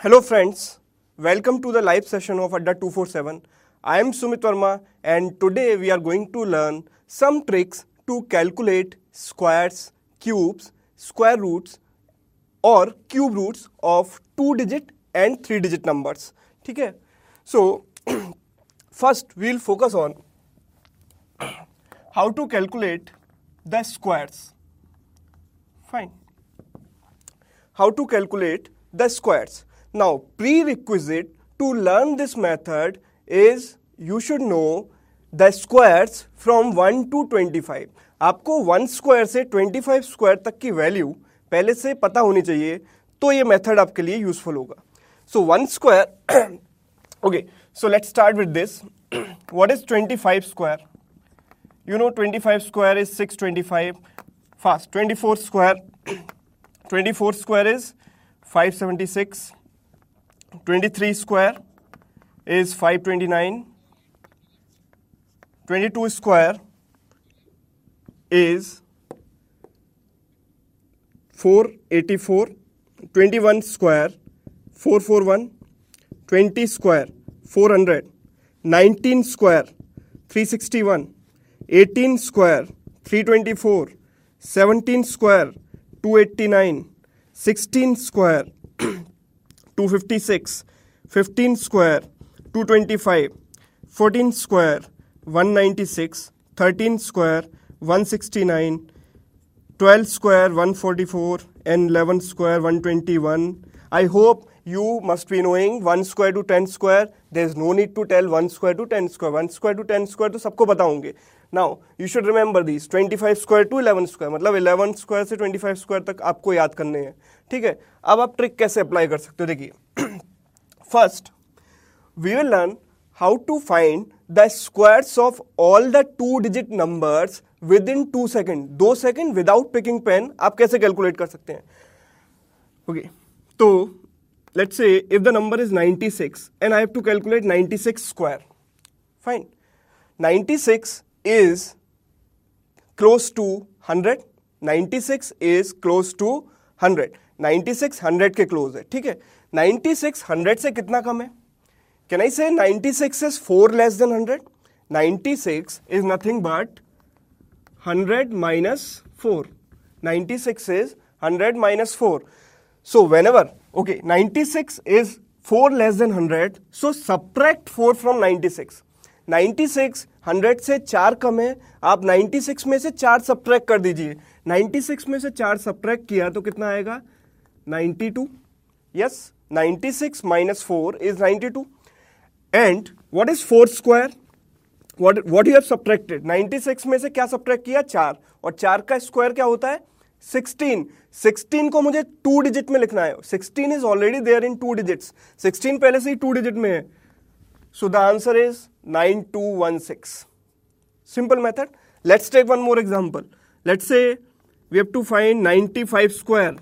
Hello friends, welcome to the live session of Adda 247. I am Sumit Verma and today we are going to learn some tricks to calculate squares, cubes, square roots or cube roots of 2-digit and 3-digit numbers. ठीक है? So first we will focus on how to calculate the squares. Fine. How to calculate the squares. Now, prerequisite to learn this method is you should know the squares from 1 to 25. आपको 1 square से 25 square तक की value पहले से पता होनी चाहिए, तो ये मेथड आपके लिए यूजफुल होगा. So 1 square, okay, so let's start with this. What is 25 square? You know 25 square is 625. Fast. 24 square is 576. 23 square is 529. 22 square is 484. 21 square 441. 20 square 400. 19 square 361. 18 square 324, 17 square 289, 16 square 256, 15 square 225, 14 square 196, 13 square 169, 12 square 144 and 11 square 121. I hope you must be knowing 1 square to 10 square. There is no need to tell 1 square to 10 square. 1 square to 10 square तो सबको पता होंगे. Now you should remember these 25 square to 11 square, मतलब 11 square से 25 square तक आपको याद करने हैं. ठीक है, अब आप ट्रिक कैसे अप्लाई कर सकते हो? देखिए, first we will learn how to find the squares of all the 2-digit numbers within 2 seconds. 2 second without picking pen आप कैसे कैलकुलेट कर सकते हैं? ओके, तो let's say if the number is 96 and I have to calculate 96 square. Fine. 96 is close to 100. 96 is close to 100. 96 100 के close है. ठीक है, 96 100 से कितना कम है? Can I say 96 is 4 less than 100? 96 is nothing but 100 minus 4. 96 is 100 minus 4. So whenever, okay, 96 is 4 less than 100, so subtract 4 from 96. 96 100 से 4 कम है, आप 96 में से 4 सब्ट्रैक्ट कर दीजिए. 96 में से 4 सब्ट्रैक्ट किया तो कितना आएगा? 92. Yes, 96 minus 4 is 92. And what is 4 square? What you have subtracted? 96 में से क्या सब्ट्रैक्ट किया? 4. और 4 का स्क्वायर क्या होता है? 16. 16 को मुझे 2 डिजिट में लिखना है. 16 is already there in 2 digits. 16 पहले से ही 2 डिजिट में है. So the answer is 9216. Simple method. Let's take one more example. Let's say we have to find 95 square.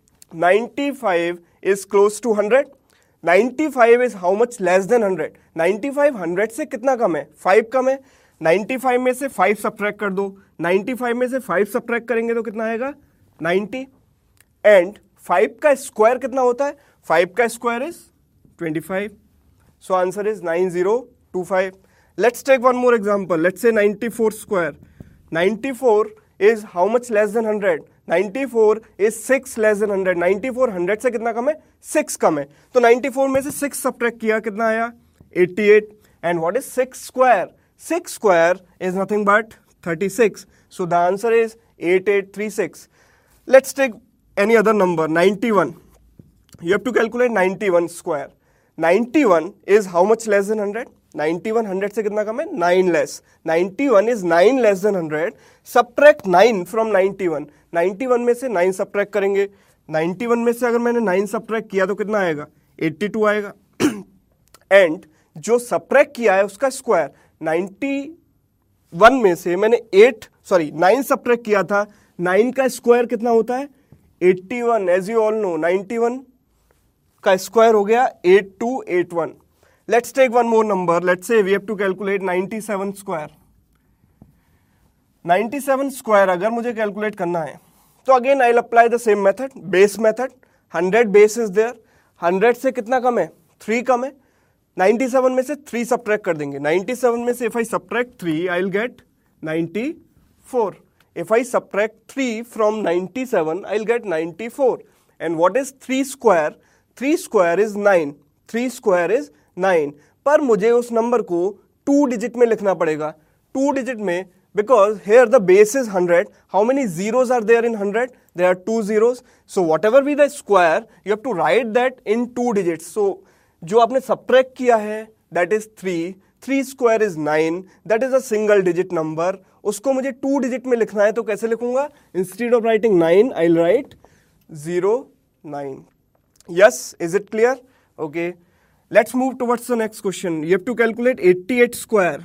95 is close to 100. 95 is how much less than 100? 95 100 से कितना कम है? 5 कम है. 95 में से 5 सब्ट्रैक्ट कर दो. 95 में से 5 सब्ट्रैक्ट करेंगे तो कितना आएगा? 90. एंड 5 का स्क्वायर कितना होता है? 5 का square is 25. So answer is 9025. Let's take one more example. Let's say 94 square. 94 is how much less than 100? 94 is 6 less than 100. 94 100 से कितना कम है? 6 कम है. तो 94 में से 6 सब्ट्रैक्ट किया, कितना आया? 88. And what is 6 square? 6 square is nothing but 36. So the answer is 8836. Let's take any other number. 91. You have to calculate 91 square. 91 is how much less than 100? 91 100 से कितना कम है? 9 less. 91 is 9 less than 100. Subtract 9 from 91. 91 में से 9 subtract करेंगे. 91 में से अगर मैंने 9 subtract किया तो कितना आएगा? 82 आएगा. एंड जो subtract किया है उसका स्क्वायर, 91 में से मैंने 9 subtract किया था. 9 का स्क्वायर कितना होता है? 81. As you all know, 91 का स्क्वायर हो गया 8281. Let's take one more number. Let's say we have to calculate 97 square. 97 square अगर मुझे कैलकुलेट करना है तो again I will apply the same method, base method. 100 base is there. 100 से कितना कम है, 3 कम है। 97 में से 3 सब्ट्रैक्ट कर देंगे। 97 में से if I subtract 3 I will get 94। If I subtract 3 from 97, I'll get 94. And what is 3 square? 3 square is 9. 3 square is 9. पर मुझे उस नंबर को 2 डिजिट में लिखना पड़ेगा। 2 डिजिट में, because here the base is 100. How many zeros are there in 100? There are 2 zeros. So whatever be the square, you have to write that in 2 digits. So जो आपने subtract किया है, that is 3. 3 square is 9. That is a single digit number. उसको मुझे 2 digit में लिखना है, तो कैसे लिखूंगा? Instead of writing 9 I will write 09। Yes, is it clear? Okay, let's move towards the next question. You have to calculate 88 square.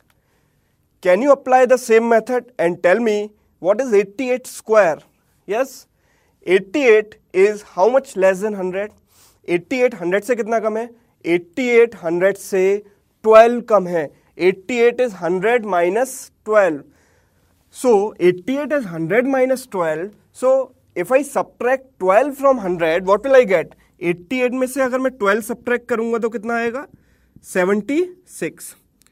Can you apply the same method and tell me what is 88 square? Yes, 88 is how much less than 100? 88 100 से कितना कम है? 88 100 से 12 कम है। 88 is 100 minus 12. So 88 is 100 minus 12. So if I subtract 12 from 100, what will I get? 88 में से अगर मैं 12 subtract करूंगा तो कितना आएगा? 76.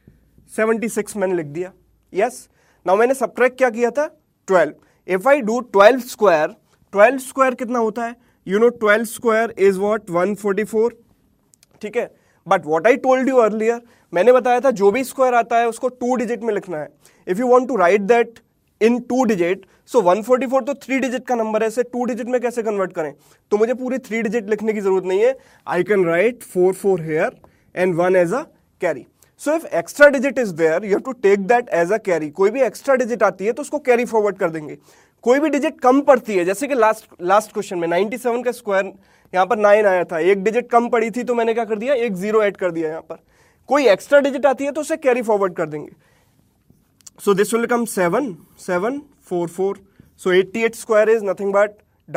76 मैंने लिख दिया। Yes. Now मैंने subtract क्या किया था? 12. If I do 12 square, 12 square कितना होता है? You know 12 square is what? 144. ठीक है। But what I told you earlier, मैंने बताया था जो भी स्क्वायर आता है उसको 2 डिजिट में लिखना है। If you want to write that in 2 digit, so 144 तो 3 डिजिट का नंबर है, इसे 2 डिजिट में कैसे कन्वर्ट करें? तो मुझे पूरी 3 डिजिट लिखने की जरूरत नहीं है। I can write 4 here and 1 as a carry. So if extra digit is there, you have to take that as a carry. कोई भी एक्स्ट्रा डिजिट आती है तो उसको कैरी फॉरवर्ड कर देंगे। कोई भी डिजिट कम पड़ती है, जैसे कि लास्ट क्वेश्चन में 97 का स्क्वायर यहां पर 9 आया था, एक डिजिट कम पड़ी थी तो मैंने क्या कर दिया? एक 0 ऐड कर दिया। यहां पर कोई एक्स्ट्रा डिजिट आती है तो उसे कैरी फॉरवर्ड कर देंगे। So this will come 7744। So 88 square is nothing but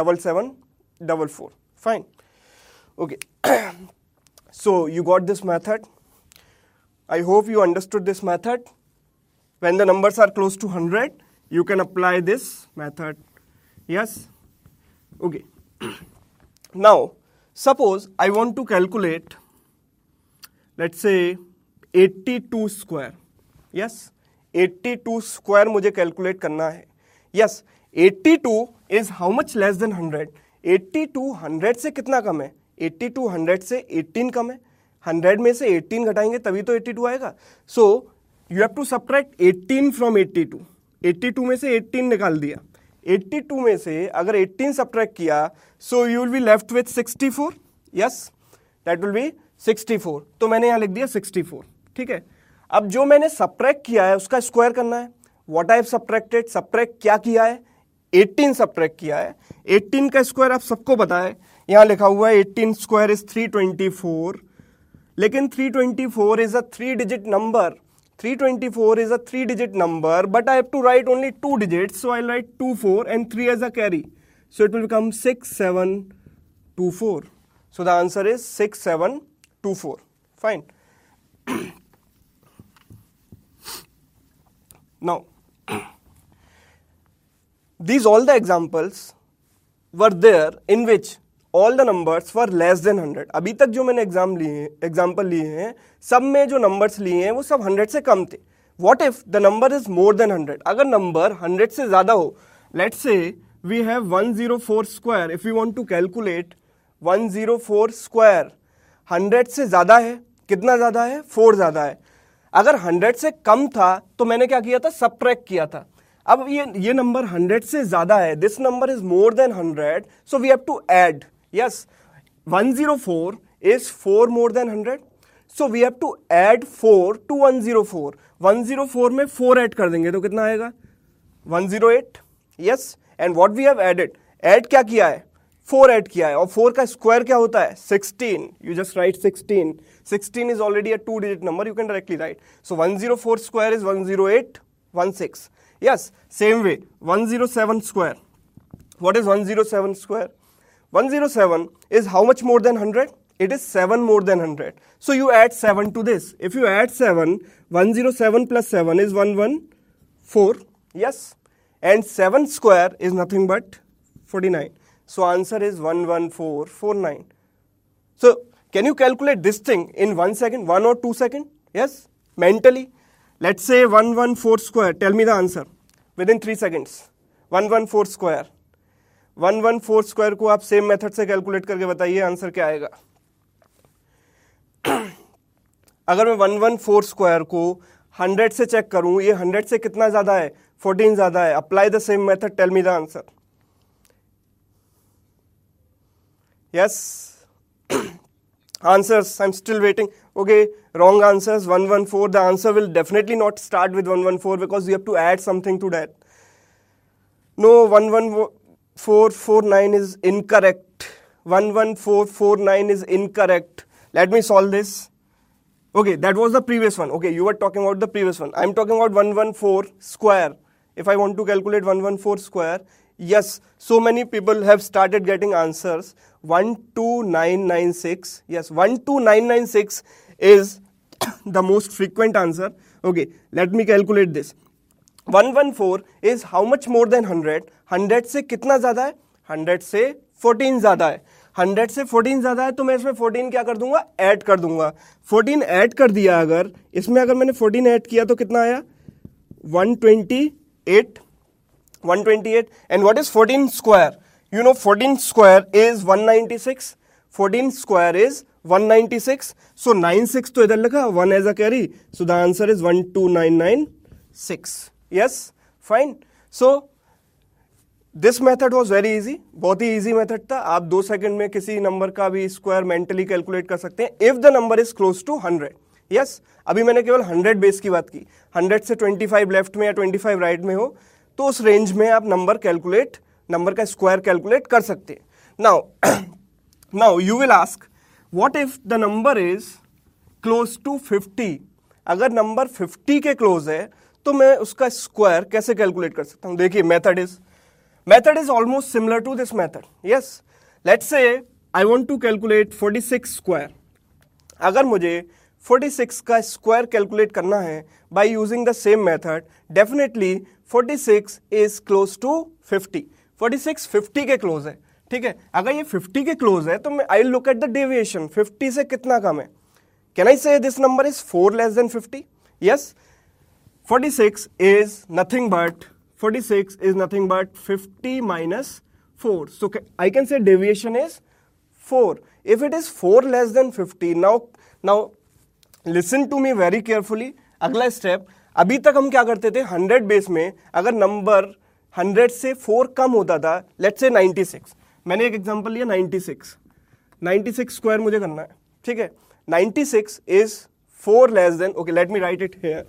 7744। Fine, okay. So you got this method. I hope you understood this method. When the numbers are close to 100, you can apply this method. Yes? Okay. Now, suppose I want to calculate, let's say 82 square. Yes? 82 square मुझे calculate करना है. Yes, 82 is how much less than 100? 82 100 से कितना कम है? 82 100 से 18 कम है। 100 में से 18 घटाएंगे तभी तो 82 आएगा। So you have to subtract 18 from 82। 82 में से 18 निकाल दिया। 82 में से अगर 18 सब्ट्रैक्ट किया, so you will be left with 64। Yes, that will be 64। तो मैंने यहां लिख दिया 64। ठीक है। अब जो मैंने सब्ट्रैक्ट किया है उसका स्क्वायर करना है। What I have subtracted, subtract क्या किया है? 18 सब्ट्रैक्ट किया है। 18 का स्क्वायर आप सबको पता है, यहां लिखा हुआ है 18 स्क्वायर इज 324। लेकिन 324 is a 3-digit number. 324 is a 3-digit number, but I have to write only 2 digits, so I'll write 24 and 3 as a carry. So it will become 6724. So the answer is 6724. Fine. Now, these all the examples were there in which all the numbers were less than 100. अभी तक जो मैंने example लिए हैं, सब में जो numbers लिए हैं वो सब 100 से कम थे। What if the number is more than 100? अगर नंबर 100 से ज्यादा हो, let's say we have 104 square. If we want to calculate 104 square, 100 से ज्यादा है, कितना ज्यादा है? 4 ज्यादा है। अगर 100 से कम था तो मैंने क्या किया था? सब्ट्रैक्ट किया था। अब ये नंबर 100 से ज्यादा है, this number is more than 100, so we have to add. Yes, 104 is 4 more than 100. So we have to add 4 to 104. 104 में 4 ऐड कर देंगे तो कितना आएगा? 108. Yes, and what we have added? Add क्या किया है? 4 ऐड किया है। और 4 का स्क्वायर क्या होता है? 16. You just write 16. 16 is already a 2-digit number. You can directly write. So 104 square is 10816. Yes, same way. 107 square. What is 107 square? 107 is how much more than 100? It is 7 more than 100. So you add 7 to this. If you add 7, 107 plus 7 is 114. Yes. And 7 square is nothing but 49. So answer is 11449. So can you calculate this thing in 1 second, 1 or 2 seconds? Yes, mentally. Let's say 114 square. Tell me the answer within 3 seconds. 114 square. 114 square को आप same method से calculate करके बताइए answer क्या आएगा. अगर मैं 114 square को 100 से चेक करूं, ये 100 से कितना ज्यादा है? 14 ज्यादा है. Apply the same method, tell me the answer. Yes, answers, I'm still waiting. Okay, wrong answers. 114, the answer will definitely not start with 114 because you have to add something to that. No, 11449 is incorrect. 11449 is incorrect. Let me solve this. Okay, that was the previous one. Okay, you were talking about the previous one. I'm talking about 114 square. If I want to calculate 114 square, yes, so many people have started getting answers. 12996. Yes, 12996 is the most frequent answer. Okay, let me calculate this. 114 is how much more than 100? 100 से कितना ज़्यादा है? 100 से 14 ज़्यादा है. 100 से 14 ज़्यादा है तो मैं इसमें 14 क्या कर दूंगा? ऐड कर दूंगा. 14 ऐड कर दिया, अगर इसमें अगर मैंने 14 ऐड किया तो कितना आया? 128. 128. And what is 14 square? You know 14 square is 196. 14 square is 196. So 96 तो इधर लगा, 1 as a carry. So the answer is 12996. Yes, fine. So this method was very easy. बहुत ही easy method था. आप 2 सेकंड में किसी नंबर का भी स्क्वायर मेंटली कैलकुलेट कर सकते हैं if the number is close to 100. Yes, अभी मैंने केवल 100 बेस की बात की. 100 से 25 लेफ्ट में या 25 राइट में हो तो उस रेंज में आप नंबर का स्क्वायर कैलकुलेट कर सकते हैं. Now you will ask what if the number is close to 50. अगर नंबर 50 के क्लोज है तो मैं उसका स्क्वायर कैसे कैलकुलेट कर सकता हूं? देखिए, method is almost similar to this method. Yes, let's say I want to calculate 46 square. अगर मुझे 46 का स्क्वायर कैलकुलेट करना है by using the same method, definitely 46 is close to 50. 46 50 के क्लोज है. ठीक है, अगर ये 50 के क्लोज है तो मैं I look at the deviation. 50 से कितना कम है? Can I say this number is 4 less than 50? Yes, 46 is nothing but 50 minus 4. So I can say deviation is 4. If it is 4 less than 50, now listen to me very carefully. अगला step, अभी तक हम क्या करते थे? 100 base में अगर number 100 से 4 कम होता था, लेट्स से 96. मैंने एक एग्जांपल लिया 96 स्क्वायर मुझे करना है. ठीक है, 96 is 4 less than, okay, let me write it here.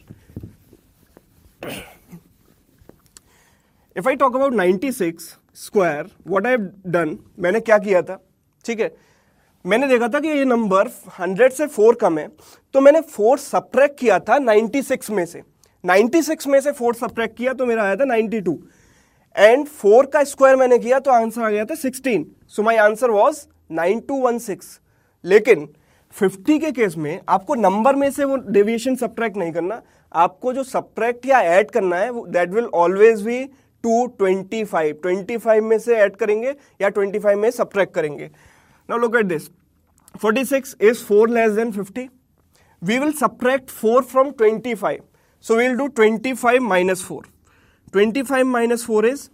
If I talk about 96 square, what I have done, मैंने क्या किया था? ठीक है, मैंने देखा था कि ये नंबर 100 से 4 कम है, तो मैंने 4 सब्ट्रैक्ट किया था 96 में से. 96 में से 4 सब्ट्रैक्ट किया तो मेरा आया था 92. एंड 4 का स्क्वायर मैंने किया तो आंसर आ गया था 16. So my answer was 9216. लेकिन 50 के केस में आपको नंबर में से वो डेविएशन सब्ट्रैक्ट नहीं करना. आपको जो सब्ट्रैक्ट या ऐड करना है that will always be to 25 में से ऐड करेंगे या 25 में सब्ट्रैक्ट करेंगे. Now look at this. 46 is 4 less than 50. We will subtract 4 from 25. So we will do 25 minus 4. 25 minus 4 is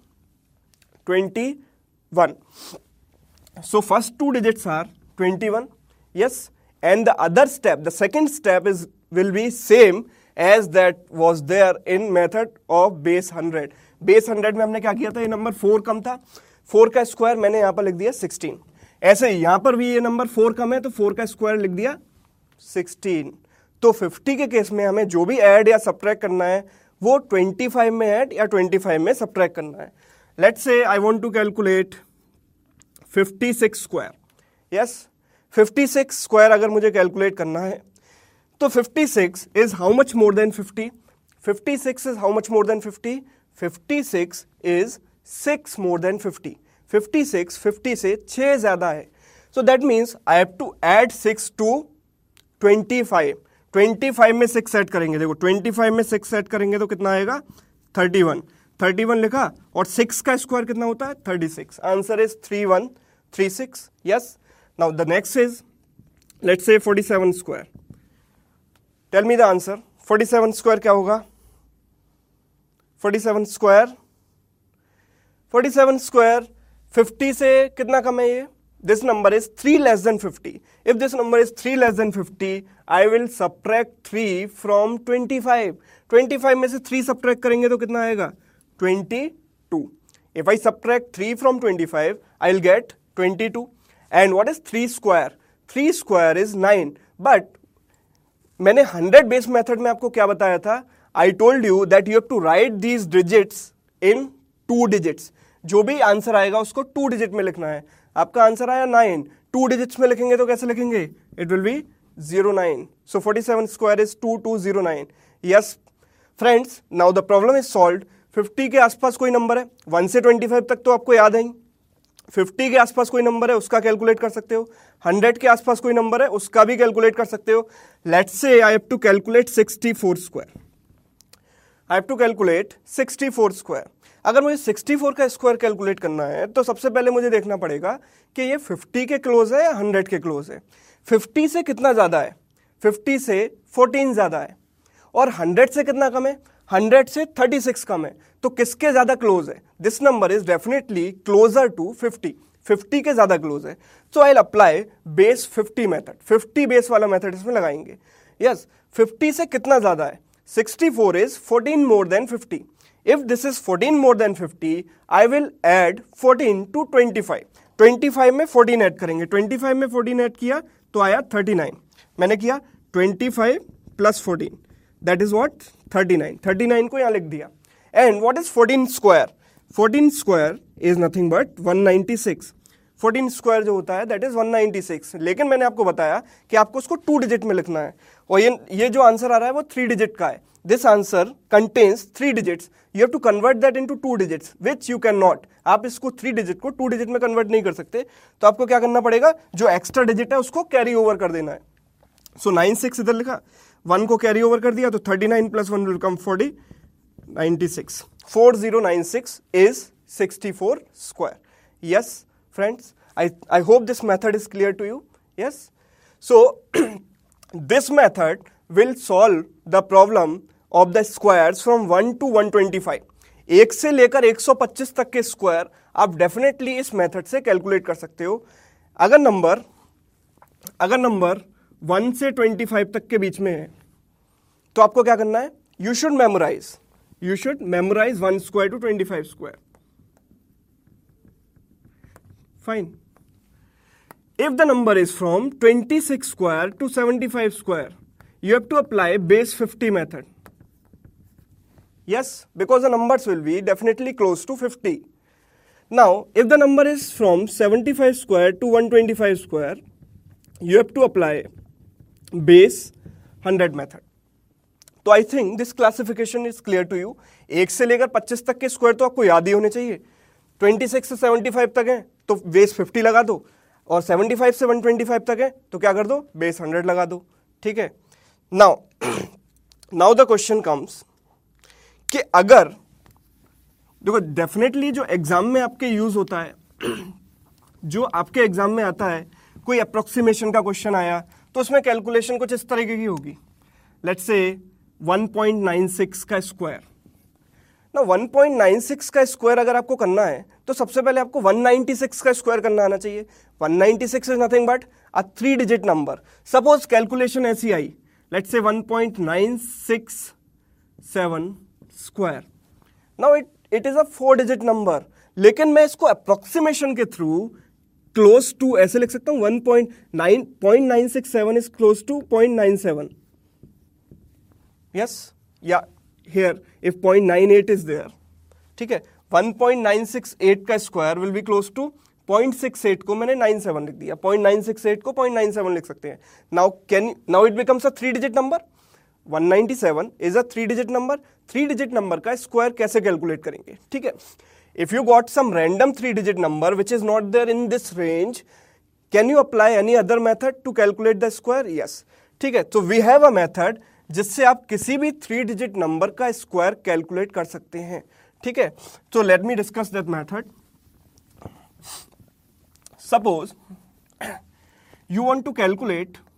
21. So first two digits are 21. Yes. And the other step, the second step will be same as that was there in method of base 100. Base 100 में हमने क्या किया था? ये number 4 कम था. 4 का square मैंने यहाँ पर लिख दिया 16. ऐसे ही यहाँ पर भी ये नंबर 4 कम है तो 4 का स्क्वायर लिख दिया 16. तो 50 के केस में हमें जो भी ऐड या सब्ट्रैक्ट करना है वो 25 में ऐड या 25 में सब्ट्रैक्ट करना है. Let's say I want to calculate 56 square. Yes, 56 square अगर मुझे कैलकुलेट करना है तो 56 is how much more than 50? 56 is how much more than 50? 56 is 6 more than 50. 56 50 से 6 ज्यादा है. So that means I have to add 6 to 25. 25 में 6 add करेंगे. देखो 25 में 6 ऐड करेंगे तो कितना आएगा? 31. 31 लिखा और 6 का स्क्वायर कितना होता है? 36. Answer is 3136. Yes. Now the next is let's say 47 square, tell me the answer. 47 square क्या होगा? 47 स्क्वायर 50 से कितना कम है ये? This number is 3 less than 50। If this number is 3 less than 50, I will subtract 3 from 25। 25 में से 3 subtract करेंगे तो कितना आएगा? 22। If I subtract 3 from 25, I will get 22। And what is 3 square? 3 square is 9। But मैंने 100 बेस मेथड में आपको क्या बताया था? I told you that you have to write these digits in 2 digits. जो भी आंसर आएगा उसको 2 डिजिट में लिखना है। आपका आंसर आया 9, 2 डिजिट्स में लिखेंगे तो कैसे लिखेंगे? It will be 09। So 47 square is 2209। Yes friends, now the problem is solved. 50 के आसपास कोई नंबर है, 1 से 25 तक तो आपको याद है। 50 के आसपास कोई नंबर है, उसका कैलकुलेट कर सकते हो। 100 के आसपास कोई नंबर है, उसका भी कैलकुलेट कर सकते हो। Let's say I have to calculate 64 square. I have to calculate 64 square. अगर मुझे 64 का स्क्वायर कैलकुलेट करना है तो सबसे पहले मुझे देखना पड़ेगा कि ये 50 के क्लोज है या 100 के क्लोज है। 50 से कितना ज्यादा है? 50 से 14 ज्यादा है। और 100 से कितना कम है? 100 से 36 कम है। तो किसके ज्यादा क्लोज है? This number is definitely closer to 50। 50 के ज्यादा क्लोज है। So I will apply base 50 method. 50 base वाला मेथड इसमें लगाएंगे। यस 50 से कितना ज्यादा है? 64 is 14 more than 50. If this is 14 more than 50, I will add 14 to 25. 25 में 14 ऐड करेंगे। 25 में 14 ऐड किया तो आया 39। मैंने किया 25 plus 14, that is what? 39। 39 को यहाँ लिख दिया। And what is 14 square? 14 square is nothing but 196। 14 square जो होता है दैट इज 196। लेकिन मैंने आपको बताया कि आपको उसको 2 डिजिट में लिखना है। और ये जो आंसर आ रहा है वो 3 डिजिट का है। This answer contains 3 digits. You have to convert that into 2 digits, which you can not. आप इसको 3 डिजिट को 2 डिजिट में कन्वर्ट नहीं कर सकते। तो आपको क्या करना पड़ेगा? जो एक्स्ट्रा डिजिट है उसको कैरी ओवर कर देना है। सो 96 इधर लिखा, 1 को कैरी ओवर कर दिया तो 39 plus 1 will come 40, 96। 4096 is 64 square. Yes, friends, I hope this method is clear to you. Yes. So this method will solve the problem of the squares from 1 to 125. 1 से लेकर 125 तक के स्क्वायर आप definitely इस method से calculate कर सकते हो। अगर नंबर 1 से 25 तक के बीच में है तो आपको क्या करना है? You should memorize 1 square to 25 square. Fine. If the number is from 26 square to 75 square, you have to apply base 50 method. Yes, because the numbers will be definitely close to 50. Now, if the number is from 75 square to 125 square, you have to apply base 100 method. तो I think this classification is clear to you. 1 से लेकर 25 तक के square तो आपको याद ही होने चाहिए। 26 से 75 तक है तो बेस 50 लगा दो, और 75 से 125 तक है तो क्या कर दो? बेस 100 लगा दो। ठीक है। नाउ द क्वेश्चन कम्स कि अगर देखो डेफिनेटली जो एग्जाम में आपके यूज होता है, जो आपके एग्जाम में आता है, कोई अप्रोक्सीमेशन का क्वेश्चन आया तो उसमें कैलकुलेशन कुछ इस तरीके की होगी। लेट्स से 1.96 का स्क्वायर ना, 1.96 का स्क्वायर अगर आपको करना है तो सबसे पहले आपको 196 का स्क्वायर करना आना चाहिए। 196 is nothing but a 3 digit number. Suppose calculation ऐसी आई, let's say 1.967 square. Now it is a 4 digit number, लेकिन मैं इसको अप्रोक्सीमेशन के थ्रू क्लोज टू ऐसे लिख सकता हूं। 1.967 is close to 0.97। Yes, yeah, here if 0.98 is there, ठीक है। 1.968 का square will be close to 0.68 को मैंने 97 लिख दिया, 0.968 को 0.97 लिख सकते हैं। Now it becomes a 3 digit number. 197 is a 3 digit number. 3 digit number का स्क्वायर कैसे कैलकुलेट करेंगे? ठीक है। If you got some random 3 digit number which is not there in this range, can you apply any other method to calculate the square? Yes, ठीक है। तो we have a method जिससे आप किसी भी 3 डिजिट नंबर का square calculate कर सकते हैं। ठीक है। तो let me discuss that method. Suppose you want to calculate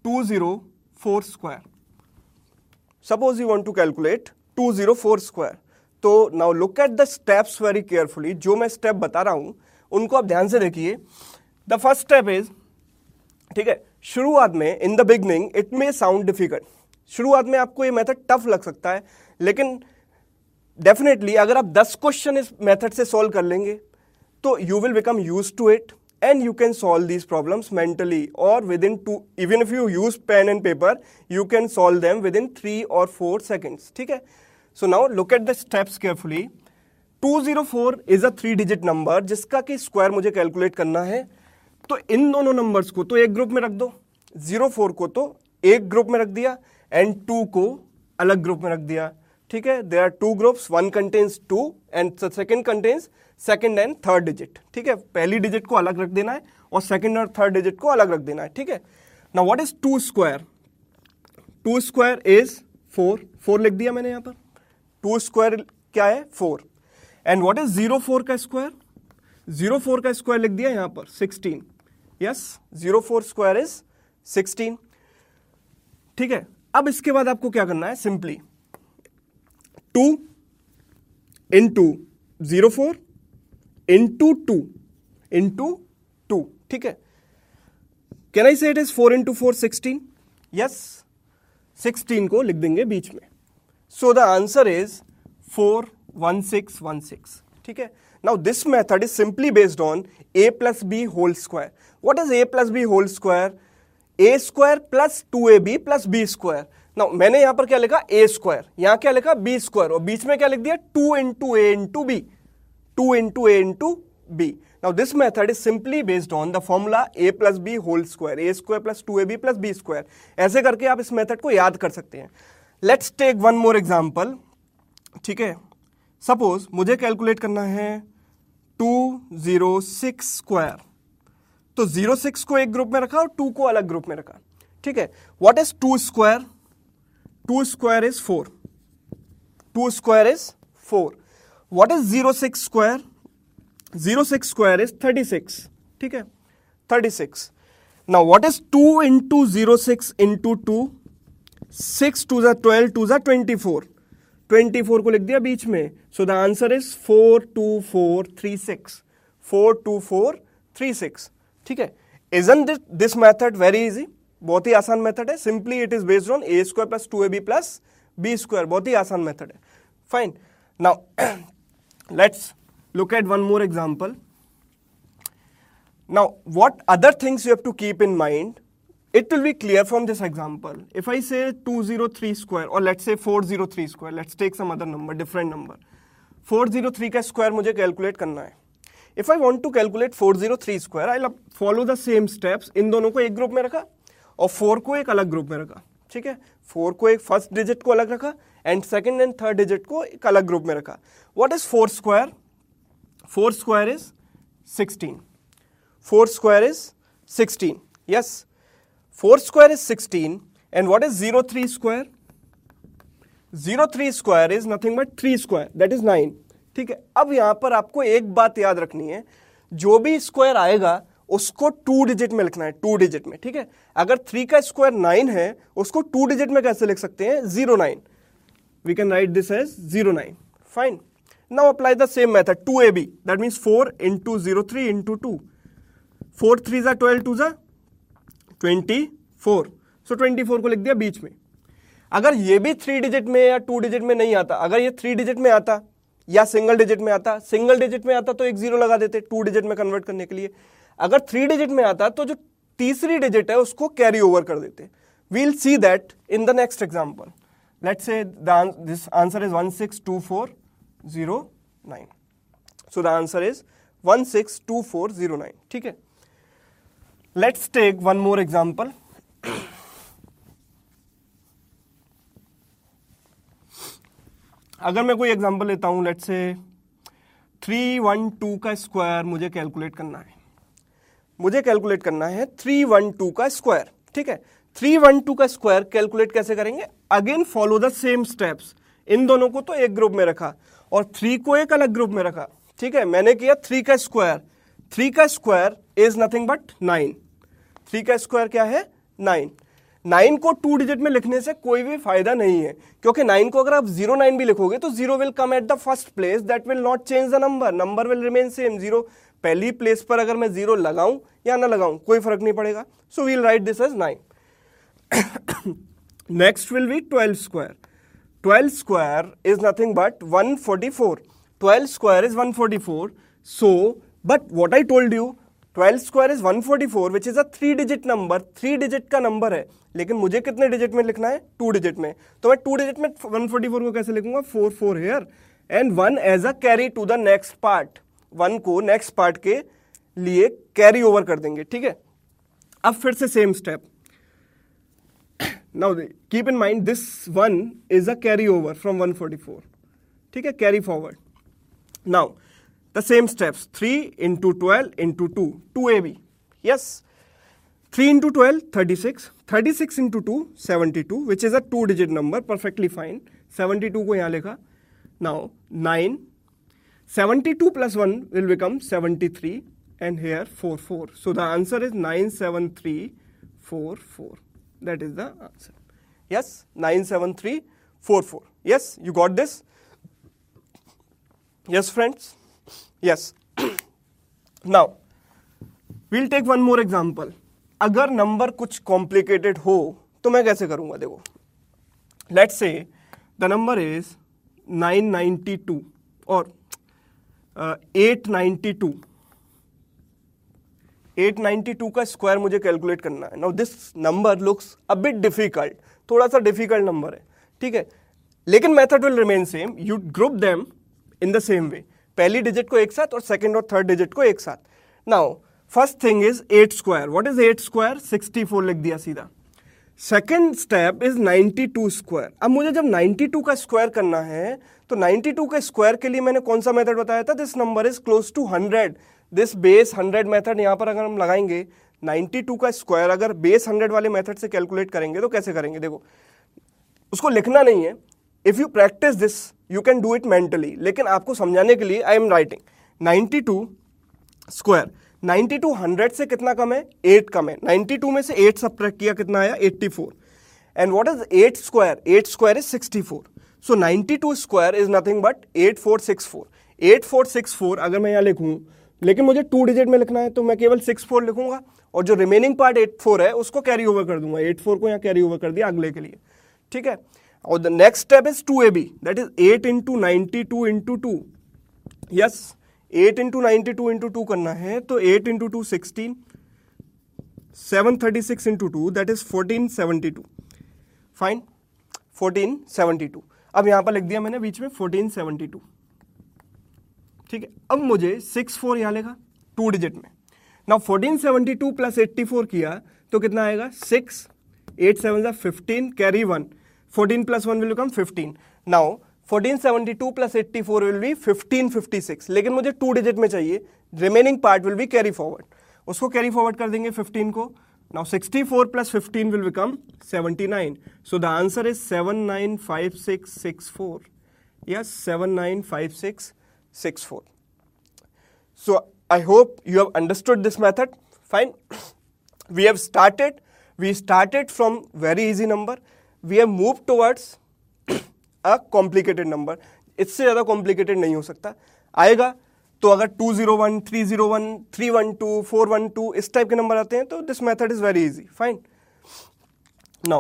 204 square. Suppose you want to calculate 204 square. तो now look at the steps very carefully. जो मैं स्टेप बता रहा हूं उनको आप ध्यान से देखिए. The first step is, ठीक है, शुरुआत में in the beginning it may sound difficult. शुरुआत में आपको ये मेथड टफ लग सकता है, लेकिन डेफिनेटली अगर आप 10 क्वेश्चन इस मेथड से सॉल्व कर लेंगे तो you will become used to it and you can solve these problems mentally or within 2, even if you use pen and paper, you can solve them within 3 or 4 seconds. ठीक है. So now look at the steps carefully. 204 is a 3-digit number जिसका कि square मुझे calculate करना है. तो इन दोनों numbers को तो एक ग्रुप में रख दो, 04 को तो एक ग्रुप में रख दिया एंड 2 को अलग ग्रुप में रख दिया. ठीक है. There are 2 groups, one contains 2 and the second contains second and third digit. ठीक है. पहली डिजिट को अलग रख देना है और सेकेंड और थर्ड डिजिट को अलग रख देना है. ठीक है. Now what is 2 square? 2 square is 4 लिख दिया मैंने यहां पर. 2 स्क्वायर क्या है? 4. एंड व्हाट इज 04 का स्क्वायर? 04 का स्क्वायर लिख दिया यहां पर 16. Yes, 04 square is 16. ठीक है. अब इसके बाद आपको क्या करना है? Simply 2 into 04 into 2 into 2. ठीक है. Can I say it is 4 into 4 16? Yes, 16 को लिख देंगे बीच में. So the answer is 41616. ठीक है. Now this method is simply based on a plus b whole square. What is a plus b whole square? a square plus 2ab plus b square. नाउ मैंने यहां पर क्या लिखा? a square. यहां क्या लिखा? b square. और बीच में क्या लिख दिया? 2 into a into b. 2 into a into b. Now this method is simply based on the formula a plus b whole square. a square plus 2ab plus b square. ऐसे करके आप इस मेथड को याद कर सकते हैं. Let's take one more example. ठीक है. सपोज मुझे कैलकुलेट करना है 206 स्क्वायर. तो 06 को एक ग्रुप में रखा और 2 को अलग ग्रुप में रखा. ठीक है. What is 2 square? 2 square is 4. 2 square is 4. What is 06 square? 06 square is 36. ठीक है. 36. Now what is 2 into 06 into 2? 6 to the 12 to the 24. 24 को लिख दिया बीच में. So the answer is 42436. 42436. ठीक है. Isn't this method very easy? बहुत ही आसान मेथड है. Simply it is based on a square plus 2ab plus b square. बहुत ही आसान मेथड है. Fine. Now let's look at one more example. Now what other things you have to keep in mind? It will be clear from this example. If I say 203 square or let's say 403 square, let's take some other number, different number. 403 का square मुझे calculate करना है. If I want to calculate 403 square, I'll follow the same steps. इन दोनों को एक group में रखा और 4 को एक अलग ग्रुप में रखा. ठीक है. 4 को एक फर्स्ट डिजिट को अलग रखा and second and third digit को एक अलग ग्रुप में रखा. What is 4 square? 4 square is 16. 4 square is 16. Yes, 4 square is 16. And what is 03 square? 03 square is nothing but 3 square, that is 9. ठीक है. अब यहां पर आपको एक बात याद रखनी है, जो भी स्क्वायर आएगा उसको 2 डिजिट में लिखना है. 2 डिजिट में. ठीक है. अगर 3 का स्क्वायर 9 है, उसको 2 डिजिट में कैसे लिख सकते हैं? 09. We can write this as 09. Fine. Now apply the same method. 2ab. That means 4 into 03 into 2. 4 3s are 12 2s are 24. So 24 को लिख दिया बीच में. अगर ये भी 3 डिजिट में या 2 डिजिट में नहीं आता, अगर ये 3 डिजिट में आता या सिंगल डिजिट में आता, सिंगल डिजिट में आता तो एक 0 लगा देते 2 डिजिट में कन्वर्ट करने के लिए. अगर 3 डिजिट में आता तो जो तीसरी डिजिट है उसको कैरी ओवर कर देते. We'll see that in the next example. Let's say this answer is 162409. So the answer is 162409. ठीक है. Let's take one more example. अगर मैं कोई एग्जांपल लेता हूं, लेट्स से 312 का स्क्वायर मुझे कैलकुलेट करना है. मुझे कैलकुलेट करना है 312 का स्क्वायर. ठीक है. 312 का स्क्वायर कैलकुलेट कैसे करेंगे? Again follow the same steps. इन दोनों को तो एक ग्रुप में रखा और 3 को एक अलग ग्रुप में रखा. ठीक है. मैंने किया 3 का स्क्वायर. 3 का स्क्वायर इज नथिंग बट 9. 3 का स्क्वायर क्या है? 9. 9 को 2 डिजिट में लिखने से कोई भी फायदा नहीं है, क्योंकि 9 को अगर आप 09 भी लिखोगे तो 0 will come at the first place, that will not change the number will remain same. 0 पहली प्लेस पर अगर मैं 0 लगाऊं या ना लगाऊं कोई फर्क नहीं पड़ेगा, so we'll write this as 9। Next will be 12 square. 12 square is nothing but 144. 12 square is 144. So, but what I told you, 12 square is 144, which is a 3-digit number. 3 digit का नंबर है, लेकिन मुझे कितने डिजिट में लिखना है? 2 digit में। तो मैं 2 डिजिट में 144 को कैसे लिखूंगा? 4 here and 1 as a carry to the next part. 1 को नेक्स्ट पार्ट के लिए कैरी ओवर कर देंगे, ठीक है। अब फिर से same step. Now keep in mind this one is a carry over from 144, ठीक है, carry forward. Now the same steps, 3 into 12 into 2, 2ab, yes, 3 into 12 36, 36 into 2 72, which is a 2-digit number, perfectly fine. 72 को यहाँ लिखा. Now 9, 72 plus 1 will become 73 and here 44. So the answer is 97344. That is the answer. Yes, 97344. Yes, you got this? Yes, friends? Yes. Now, we'll take one more example. अगर number कुछ complicated हो तो मैं कैसे करूंगा? देखो, let's say the number is 992 or 892. 892 का square मुझे कैलकुलेट करना है. Now this number looks a bit difficult, थोड़ा सा डिफिकल्ट नंबर है, ठीक है, लेकिन method will remain same. You group them in the same way, पहली डिजिट को एक साथ और सेकंड और थर्ड डिजिट को एक साथ. Now first thing is 8 square. What is 8 square? 64 लिख दिया सीधा. Second step is 92 square. अब मुझे जब 92 का स्क्वायर करना है तो 92 के स्क्वायर के लिए मैंने कौन सा मेथड बताया था? This number is close to 100. This base 100 method यहां पर अगर हम लगाएंगे, 92 का स्क्वायर अगर बेस 100 वाले मेथड से कैलकुलेट करेंगे तो कैसे करेंगे? देखो, उसको लिखना नहीं है. If you practice this you can do it mentally, लेकिन आपको समझाने के लिए आई एम राइटिंग 92 स्क्वायर. 92 100 से कितना कम है? 8 कम है. 92 में से 8 सबट्रैक्ट किया, कितना आया? 84. And what is 8 square? 8 square is 64. So 92 square is nothing but 8464. 8464 अगर मैं यहां लिखूं, लेकिन मुझे 2 डिजिट में लिखना है तो मैं केवल 64 लिखूंगा और जो रिमेनिंग पार्ट 84 है उसको कैरी ओवर कर दूंगा. 84 को यहां कैरी ओवर कर दिया अगले के लिए, ठीक है. और the next step is 2ab, that is 8 into 92 into 2. Yes, 8 into 92 into 2 करना है तो 8 into 2 16, 736 into 2 that is 1472. Fine, 1472. अब यहां पर लिख दिया मैंने बीच में 1472, ठीक है. अब मुझे 64 यहां लेगा 2 डिजिट में. नाउ 1472 प्लस 84 किया तो कितना आएगा? 6, 8 7 15, carry 1, 14 plus 1 will become 15. Now 1472 plus 84 will be 1556, लेकिन मुझे 2 डिजिट में चाहिए. Remaining part will be carry forward, उसको कैरी फॉरवर्ड कर देंगे 15 को. Now 64 plus 15 will become 79. So the answer is 795664. Yes, 795664. So I hope you have understood this method. Fine. We started from very easy number. We have moved towards a complicated number. इससे ज़्यादा complicated नहीं हो सकता. आएगा तो अगर 201, 301, 312, 412 इस type के नंबर आते हैं तो this method is very easy. Fine. Now,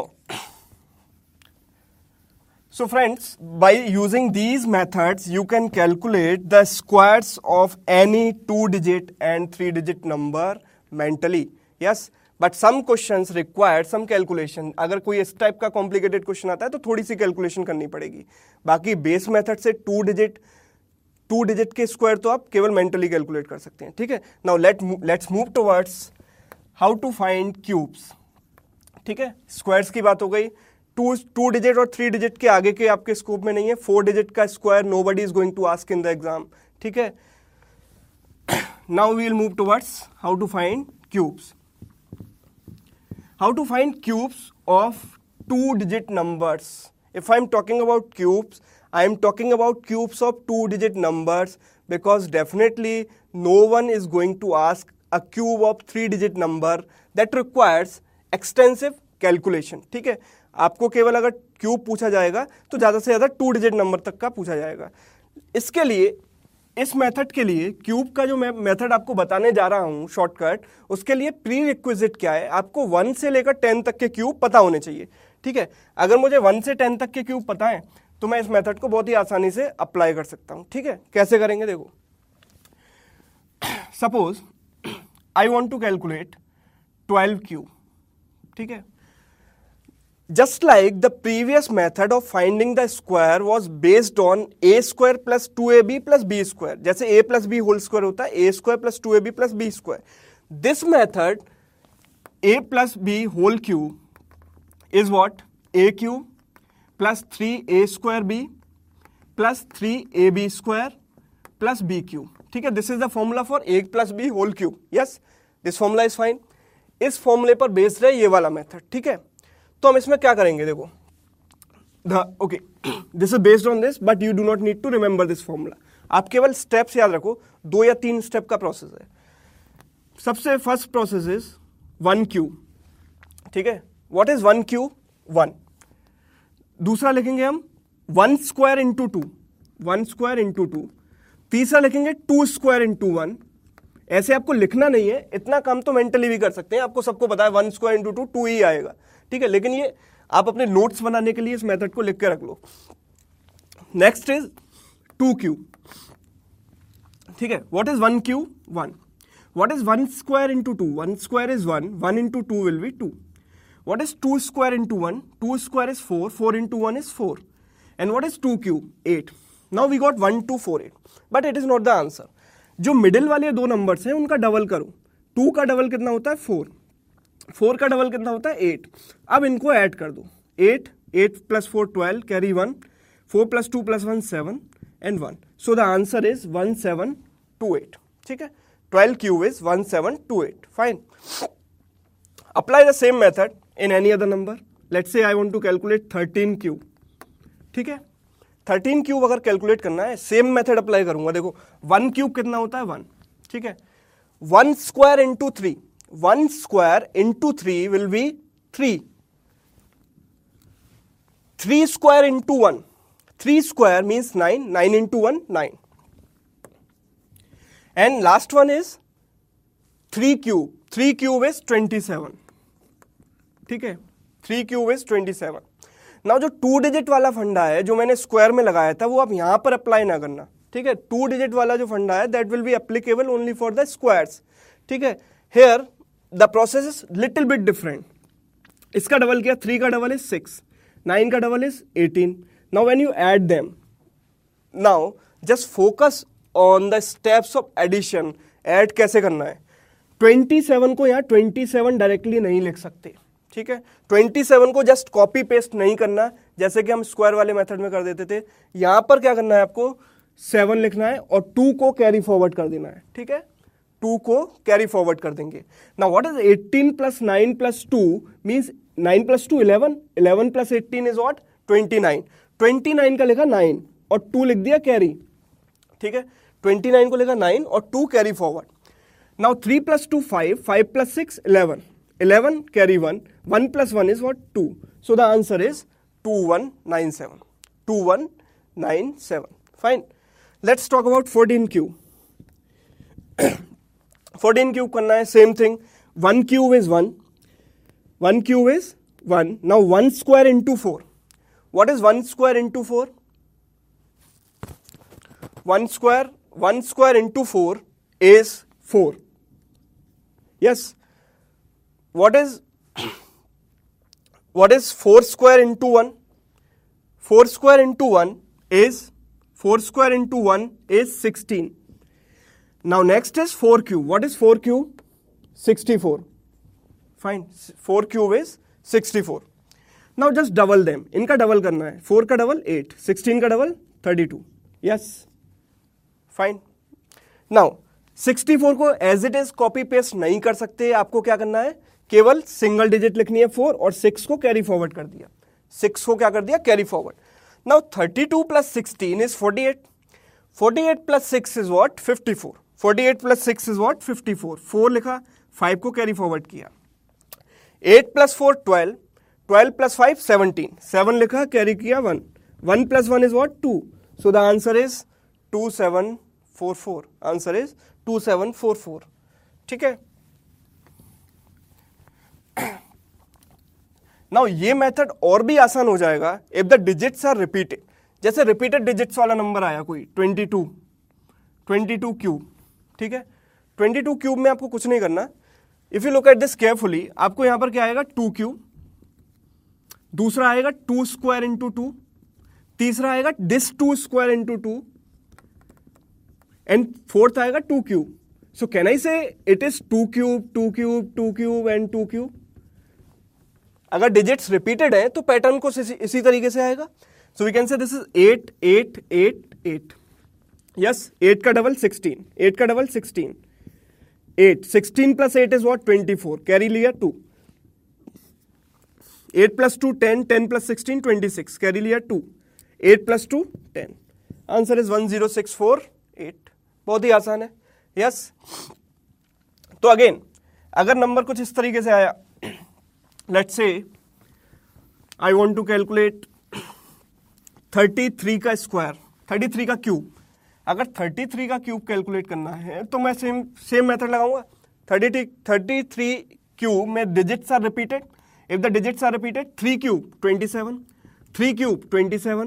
so friends, by using these methods, you can calculate the squares of any 2-digit and 3-digit number mentally. Yes, but some questions require some calculation. अगर कोई इस type का complicated question आता है तो थोड़ी सी calculation करनी पड़ेगी. बाकी base method से 2 digit के square तो आप केवल mentally calculate कर सकते हैं, ठीक है. Now let's move towards how to find cubes. ठीक है, squares की बात हो गई. 2 डिजिट और 3 डिजिट के आगे के आपके स्कोप में नहीं है. 4 डिजिट का square nobody is going to ask in the exam, ठीक है. Now we will move towards how to find cubes. How to find cubes of 2 digit numbers. If I am talking about cubes, I am talking about cubes of 2 digit numbers because definitely no one is going to ask a cube of 3 digit number that requires extensive calculation, ठीक है। आपको केवल अगर cube पूछा जाएगा तो ज़्यादा से ज़्यादा 2 डिजिट नंबर तक का पूछा जाएगा। इसके लिए, इस मेथड के लिए, क्यूब का जो मैं मेथड आपको बताने जा रहा हूँ शॉर्टकट, उसके लिए प्री रिक्विजिट क्या है, आपको 1 से लेकर 10 तक के क्यूब पता होने चाहिए, ठीक है। अगर मुझे 1 से 10 तक के क्यूब पता है तो मैं इस मेथड को बहुत ही आसानी से अप्लाई कर सकता हूँ, ठीक है। कैसे करेंगे देखो, suppose I want to calculate 12 cube, ठीक है। Just like the previous method of finding the square was based on a square plus 2ab plus b square, जैसे a plus b whole square होता है a square plus 2ab plus b square. This method a plus b whole cube is what? a cube plus 3a square b plus 3ab square plus b cube, ठीक है। This is the formula for a plus b whole cube. Yes, this formula is fine. इस फॉर्मूले पर based है ये वाला method, ठीक है। तो हम इसमें क्या करेंगे देखो, okay, this is based on this but you do not need to remember this formula. आप केवल स्टेप्स याद रखो, 2 या 3 स्टेप का प्रोसेस है। सबसे फर्स्ट प्रोसेस इज 1 क्यूब, ठीक है। What is 1 cube? 1। दूसरा लिखेंगे हम 1 स्क्वायर इंटू 2, 1 स्क्वायर इंटू 2। तीसरा लिखेंगे 2 स्क्वायर इंटू 1। ऐसे आपको लिखना नहीं है, इतना काम तो मेंटली भी कर सकते हैं, आपको सबको पता है 1 स्क्वायर इंटू 2 2 ही आएगा, ठीक है। लेकिन ये आप अपने नोट्स बनाने के लिए इस मेथड को लिख के रख लो। नेक्स्ट इज 2 क्यूब, ठीक है। What is 1 cube? 1। What is 1 square into 2? 1 square is 1, 1 into 2 will be 2। What is 2 square into 1? 2 square is 4, 4 into 1 is 4। And what is 2 cube? 8। Now we got 1 2 4 8, but it is not the answer. जो middle वाले 2 numbers हैं उनका double करो। 2 का double कितना होता है? 4। 4 का डबल कितना होता है? 8। अब इनको ऐड कर दो, 8, 8 plus 4 12, carry 1, 4 plus 2 plus 1 7 and 1। So the answer is 1728, ठीक है। 12 cube is 1728, fine. Apply the same method in any other number. Let's say I want to calculate 13 cube, ठीक है। 13 क्यूब अगर कैलकुलेट करना है, सेम मेथड अप्लाई करूंगा। देखो 1 cube कितना होता है? 1, ठीक है। 1 square into 3, 1 square into 3 will be 3. 3 square into 1. 3 square means 9. 9 into 1, 9. And last one is 3 cube. 3 cube is 27. ठीक है, 3 cube is 27. Now जो 2 डिजिट वाला फंडा है जो मैंने स्क्वायर में लगाया था वो आप यहां पर अप्लाई ना करना, ठीक है। 2 डिजिट वाला जो फंडा है that will be applicable only for the squares, ठीक है। Here the process is little bit different. इसका डबल किया, 3 का डबल इज 6, 9 का double is 18। Now when you add them, now just focus on the steps of addition. Add कैसे करना है? 27 को यहाँ 27 डायरेक्टली नहीं लिख सकते, ठीक है। 27 को जस्ट कॉपी पेस्ट नहीं करना जैसे कि हम स्क्वायर वाले मेथड में कर देते थे। यहां पर क्या करना है आपको? 7 लिखना है और 2 को कैरी फॉरवर्ड कर देना है, ठीक है। 2 को कैरी फॉरवर्ड कर देंगे। Now what is 18 plus 9 plus 2 means 9 plus 2 11, 11 plus 18 is what? 29। 29 का लिखा 9 और 2 लिख दिया कैरी, ठीक है। 29 को लिखा 9 और 2 carry forward. Now 3 plus 2 5, 5 plus 6 11, 11 carry 1, 1 plus 1 is what? 2. So the answer is 2197. 2197. Fine. Let's talk about 14 cube. 14 cube करना है, same thing. 1 cube is 1. 1 cube is 1. Now 1 square into 4. What is 1 square into 4? 1 square into 4 is 4. Yes. What is 4 square into 1? 4 square into 1 is 16. Now next is 4 cube. What is 4 cube? 64. Fine. 4 cube is 64. Now just double them. इनका double करना है. 4 का double 8, 16 का double 32. Yes. Fine. Now 64 को as it is copy paste नहीं कर सकते. आपको क्या करना है? केवल सिंगल डिजिट लिखनी है 4 और 6 को कैरी फॉरवर्ड कर दिया. 6 को क्या कर दिया? Carry forward. Now 32 plus 16 is 48. 48 plus 6 is what? 54. 48 plus 6 is what? 54. 4 लिखा, 5 को कैरी फॉरवर्ड किया. 8 प्लस 4 12, 12 + 5 17, 7 लिखा, कैरी किया 1, 1 + 1 is what 2, so the answer is 2744, answer is 2744, ठीक है। नाउ ये मेथड और भी आसान हो जाएगा if the digits are repeated, जैसे रिपीटेड डिजिट्स वाला नंबर आया कोई 22 क्यूब, ठीक है। 22 क्यूब में आपको कुछ नहीं करना, if you look at this carefully, आपको यहां पर क्या आएगा 2 क्यूब, दूसरा आएगा 2 स्क्वायर इंटू 2, तीसरा आएगा this 2 square into 2, and fourth आएगा 2 cube. So can I say it is 2 cube 2 cube 2 cube and 2 cube. अगर डिजिट्स रिपीटेड है तो पैटर्न को इसी तरीके से आएगा। So we can say this is 8 8 8 8, yes 8 का डबल 16, 8 का डबल 16, 8 16 + 8 इज व्हाट 24, कैरी लिया 2, 8 + 2 10, 10 + 16 26, कैरी लिया 2, 8 + 2 10, आंसर इज 10648, बहुत ही आसान है, यस। तो अगेन अगर नंबर कुछ इस तरीके से आया, let's say I want to calculate 33 का स्क्वायर, 33 का क्यूब, अगर 33 का क्यूब कैलकुलेट करना है तो मैं सेम मेथड लगाऊंगा। 33 क्यूब में digits are repeated, if the digits are repeated 3 cube 27, 3 cube 27,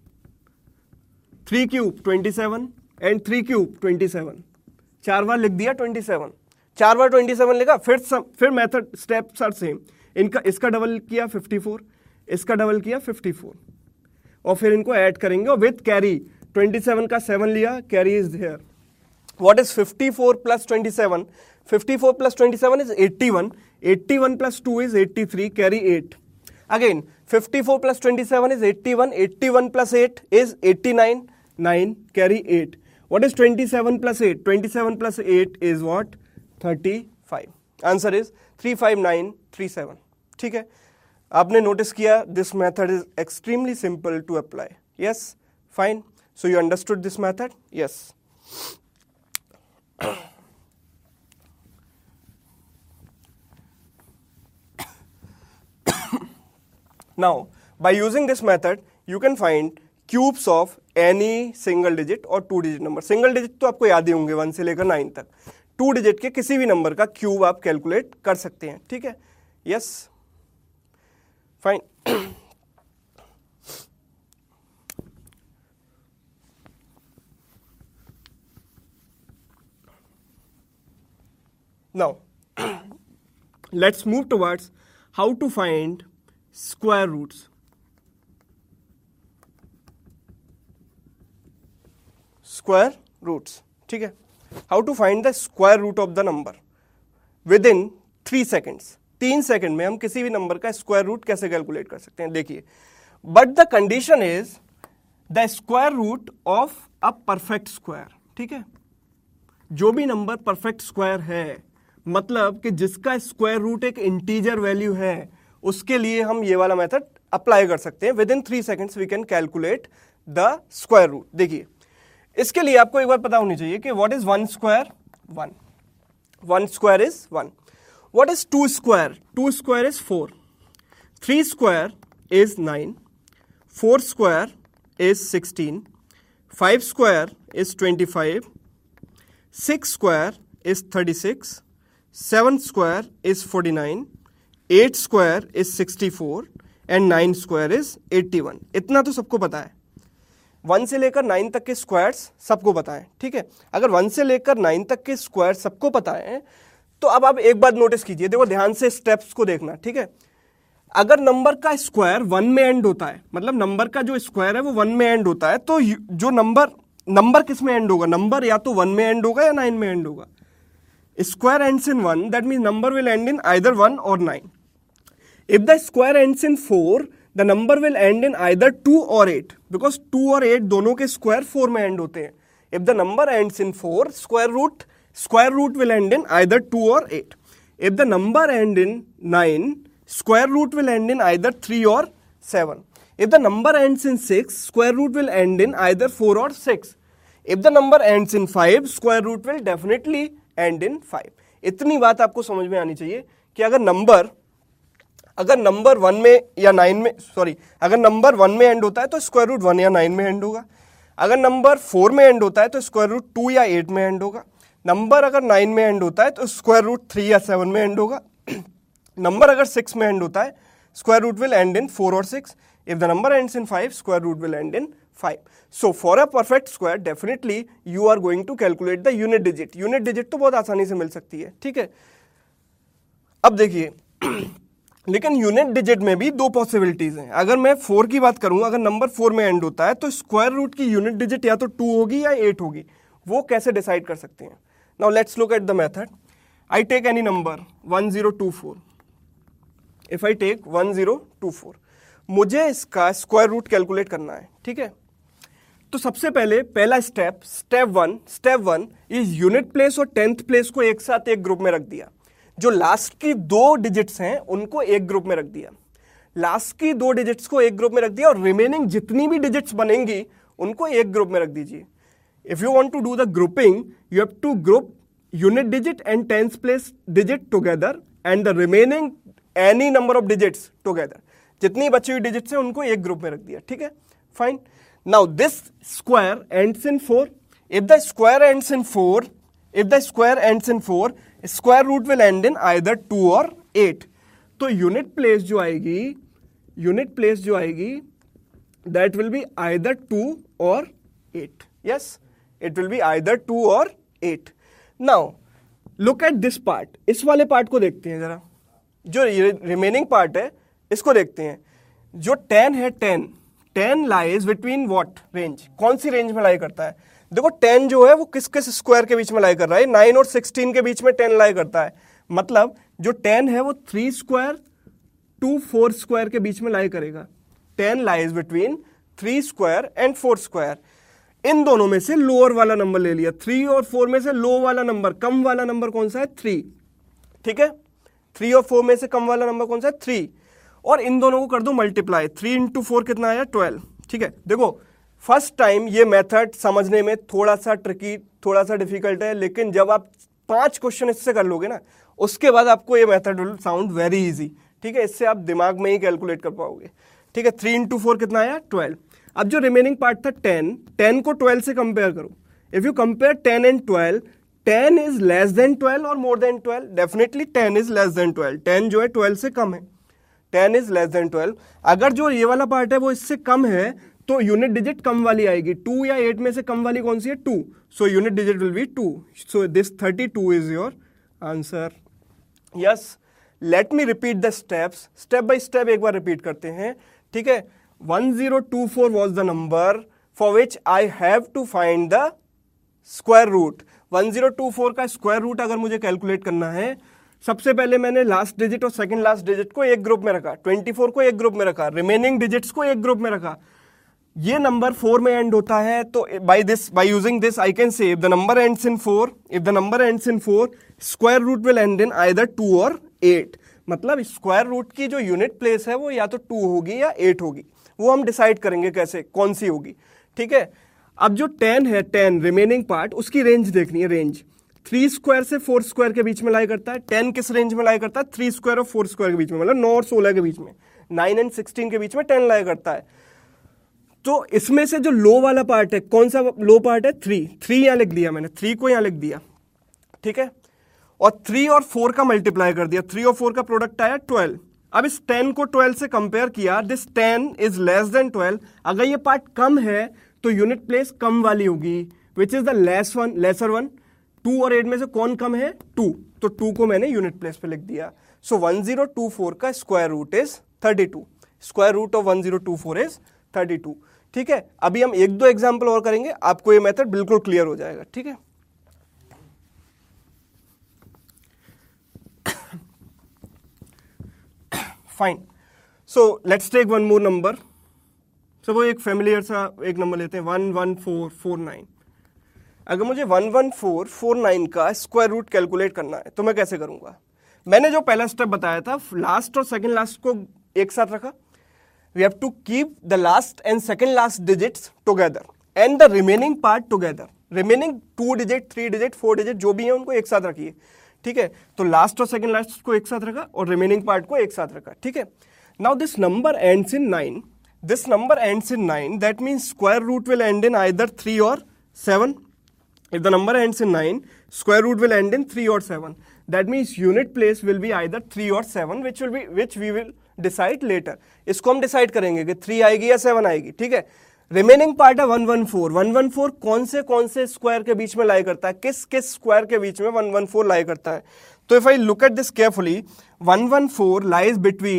3 cube 27 and 3 cube 27, 4 बार लिख दिया 27, 4 बार 27 लिखा, फिर मेथड स्टेप्स आर सेम, इसका डबल किया 54, इसका डबल किया 54, और फिर इनको ऐड करेंगे और विथ कैरी, 27 का 7 लिया, carry is there. What is 54 + 27? 54 + 27 is 81, 81 + 2 is 83, carry 8। Again 54 + 27 is 81, 81 + 8 is 89, 9, carry 8। What is 27 + 8? 27 + 8 is what? 35. Answer is 35937. ठीक है, आपने नोटिस किया this method is extremely simple to apply. Yes, fine. So you understood this method? Yes. Now, by using this method, you can find cubes of any single digit और 2 digit number. Single digit तो आपको याद ही होंगे 1 से लेकर 9 तक, 2 digit के किसी भी नंबर का क्यूब आप कैलकुलेट कर सकते हैं, ठीक है, yes, fine. Now let's move towards how to find square roots. Square roots, ठीक है, how to find the square root of the number within 3 seconds. 3 second में हम किसी भी नंबर का स्क्वायर रूट कैसे कैलकुलेट कर सकते हैं, देखिए, but the condition is the square root of a perfect square, ठीक है, जो भी नंबर परफेक्ट स्क्वायर है, मतलब कि जिसका स्क्वायर रूट एक इंटीजर वैल्यू है, उसके लिए हम ये वाला मेथड अप्लाई कर सकते हैं। Within 3 seconds we can calculate the square root. देखिए, इसके लिए आपको एक बार पता होनी चाहिए कि what is 1 square, 1, 1 square is 1, what is 2 square, 2 square is 4, 3 square is 9, 4 square is 16, 5 square is 25, 6 square is 36, 7 square is 49, 8 square is 64 and 9 square is 81। इतना तो सबको पता है, 1 से लेकर 9 तक के स्क्वायर्स सबको पता है, ठीक है। अगर 1 से लेकर 9 तक के स्क्वायर सबको पता है, तो अब आप एक बात नोटिस कीजिए, देखो ध्यान से स्टेप्स को देखना, ठीक है। अगर नंबर का स्क्वायर 1 में एंड होता है, मतलब नंबर का जो स्क्वायर है वो 1 में एंड होता है, तो जो नंबर किस में एंड होगा, नंबर या तो 1 में एंड होगा या 9 में एंड होगा। Square ends in 1, that means number will end in either 1 और 9। If the square ends in 4, the number will end in either 2 or 8, because 2 और 8 दोनों के स्क्वायर 4 में एंड होते हैं। If the number ends in 4, square root will end in either 2 or 8. If the number end in 9, square root will end in either 3 or 7. If the number ends in 6, square root will end in either 4 or 6. If the number ends in 5, square root will definitely end in 5. इतनी बात आपको समझ में आनी चाहिए कि अगर number अगर नंबर 1 में या 9 में, सॉरी, अगर नंबर 1 में एंड होता है तो स्क्वायर रूट 1 या 9 में एंड होगा। अगर नंबर 4 में एंड होता है तो स्क्वायर रूट 2 या 8 में एंड होगा। नंबर अगर 9 में एंड होता है तो स्क्वायर रूट 3 या 7 में एंड होगा। नंबर अगर 6 में एंड होता है, square root will end in 4 और 6। If the number ends in 5, square root will end in 5। So for a perfect square definitely you are going to calculate the unit digit. Unit digit तो बहुत आसानी से मिल सकती है, ठीक है। अब देखिए लेकिन यूनिट डिजिट में भी दो पॉसिबिलिटीज हैं। अगर मैं 4 की बात करूं, अगर नंबर 4 में एंड होता है तो स्क्वायर रूट की यूनिट डिजिट या तो 2 होगी या 8 होगी। वो कैसे डिसाइड कर सकते हैं? Now let's look at the method. I take any number 1024। If I take 1024, मुझे इसका स्क्वायर रूट कैलकुलेट करना है, ठीक है। तो सबसे पहले पहला step one is unit place और 10th प्लेस को एक साथ एक ग्रुप में रख दिया। जो लास्ट की 2 डिजिट्स हैं उनको एक ग्रुप में रख दिया। लास्ट की 2 डिजिट्स को एक ग्रुप में रख दिया और रिमेनिंग जितनी भी डिजिट्स बनेंगी उनको एक ग्रुप में रख दीजिए। If you want to do the grouping, you have to group unit digit and 10th place digit together and the remaining any number of digits together. जितनी बची हुई डिजिट्स हैं उनको एक ग्रुप में रख दिया, ठीक है, फाइन। Now this square ends in 4। If the square ends in 4, square root will end in either 2 और 8। तो यूनिट प्लेस जो आएगी दैट विल बी आइदर 2 और 8। Yes, it will be either 2 और 8। Now look at this part. इस वाले part को देखते हैं जरा, जो रिमेनिंग पार्ट है इसको देखते हैं। जो 10 है, 10 लाइज बिटवीन व्हाट रेंज? कौन सी रेंज में लाई करता है? देखो 10 जो है वो किस किस स्क्वायर के बीच में लाई कर रहा है? 9 और 16 के बीच में 10 लाई करता है। मतलब जो 10 है वो 3 स्क्वायर टू 4 स्क्वायर के बीच में लाई करेगा। 10 lies between 3 square and 4 square. इन दोनों में से लोअर वाला नंबर ले लिया। 3 और 4 में से लो वाला नंबर, कम वाला नंबर कौन सा है? 3, ठीक है। 3 और 4 में से कम वाला नंबर कौन सा है? 3। और इन दोनों को कर दो मल्टीप्लाई। 3 इंटू 4 कितना आया? 12, ठीक है। देखो फर्स्ट टाइम ये मेथड समझने में थोड़ा सा ट्रिकी, थोड़ा सा डिफिकल्ट है, लेकिन जब आप 5 क्वेश्चन इससे कर लोगे ना, उसके बाद आपको ये method will sound very easy, ठीक है। इससे आप दिमाग में ही कैलकुलेट कर पाओगे, ठीक है। 3 इंटू 4 कितना आया? 12। अब जो रिमेनिंग पार्ट था 10 को 12 से कंपेयर करो। If you compare 10 and 12, 10 is less than 12 और more than 12? Definitely 10 is less than 12। 10 जो है 12 से कम है। 10 इज लेस देन 12। अगर जो ये वाला पार्ट है वो इससे कम है तो यूनिट डिजिट कम वाली आएगी। 2 या 8 में से कम वाली कौन सी है? 2। So unit digit will be 2। So this 32 is your answer. Yes, let me repeat the steps. Step by step एक बार रिपीट करते हैं, ठीक है। 1024 was the number for which I have to find the square root. 1024 का square root अगर मुझे calculate करना है, सबसे पहले मैंने लास्ट डिजिट और सेकंड लास्ट डिजिट को एक ग्रुप में रखा, 24 को एक ग्रुप में रखा, रिमेनिंग डिजिट्स को एक ग्रुप में रखा। ये नंबर 4 में एंड होता है तो by using this I can say if the number ends in 4, square root will end in either 2 और 8। मतलब स्क्वायर रूट की जो यूनिट प्लेस है वो या तो 2 होगी या 8 होगी। वो हम डिसाइड करेंगे कैसे, कौन सी होगी, ठीक है। अब जो 10 है, 10 रिमेनिंग पार्ट, उसकी रेंज देखनी है। रेंज 3 स्क्वायर से 4 स्क्वायर के बीच में लाई करता है। 10 किस रेंज में लाई करता है? 3 स्क्वायर और 4 स्क्वायर के बीच में, मतलब 9 और 16 के बीच में। 9 एंड 16 के बीच में 10 लाई करता है। तो इसमें से जो लो वाला पार्ट है, कौन सा लो पार्ट है? 3 यहां लिख दिया मैंने, 3 को यहां लिख दिया, ठीक है। और 3 और 4 का मल्टीप्लाई कर दिया। 3 और 4 का प्रोडक्ट आया 12। अब इस 10 को 12 से कंपेयर किया, दिस 10 इज लेस देन 12। अगर ये पार्ट कम है तो यूनिट प्लेस कम वाली होगी, which is the lesser one. 2 और 8 में से कौन कम है? 2। तो 2 को मैंने यूनिट प्लेस पे लिख दिया। सो 1024 का square root is 32। Square root of 1024 is 32, ठीक है। अभी हम 1-2 एग्जाम्पल और करेंगे, आपको ये मेथड बिल्कुल क्लियर हो जाएगा, ठीक है। Fine, so let's take one more number. So वो एक फेमिलियर सा एक नंबर लेते हैं, 11449। अगर मुझे 11449 का स्क्वायर रूट कैलकुलेट करना है तो मैं कैसे करूंगा? मैंने जो पहला स्टेप बताया था, लास्ट और सेकंड लास्ट को एक साथ रखा। We have to keep the last and second last digits together and the remaining part together. Remaining 2 digit, 3 digit, 4 digit जो भी है उनको एक साथ रखिए, ठीक है, तो लास्ट और सेकंड लास्ट को एक साथ रखा और रिमेनिंग पार्ट को एक साथ रखा, ठीक है। Now this number ends in 9, this number ends in 9, that means square root will end in either 3 or 7. If the number ends in 9, square root will end in 3 or 7. That means unit place will be either 3 or 7, which we will decide later. इसको हम decide करेंगे कि 3 आएगी या 7 आएगी, ठीक है। Remaining part है 114. 114 कौन से स्क्वायर के बीच में लाई करता है, किस स्क्वायर के बीच में 114 लाई करता है। तो if I look at this carefully, 114 lies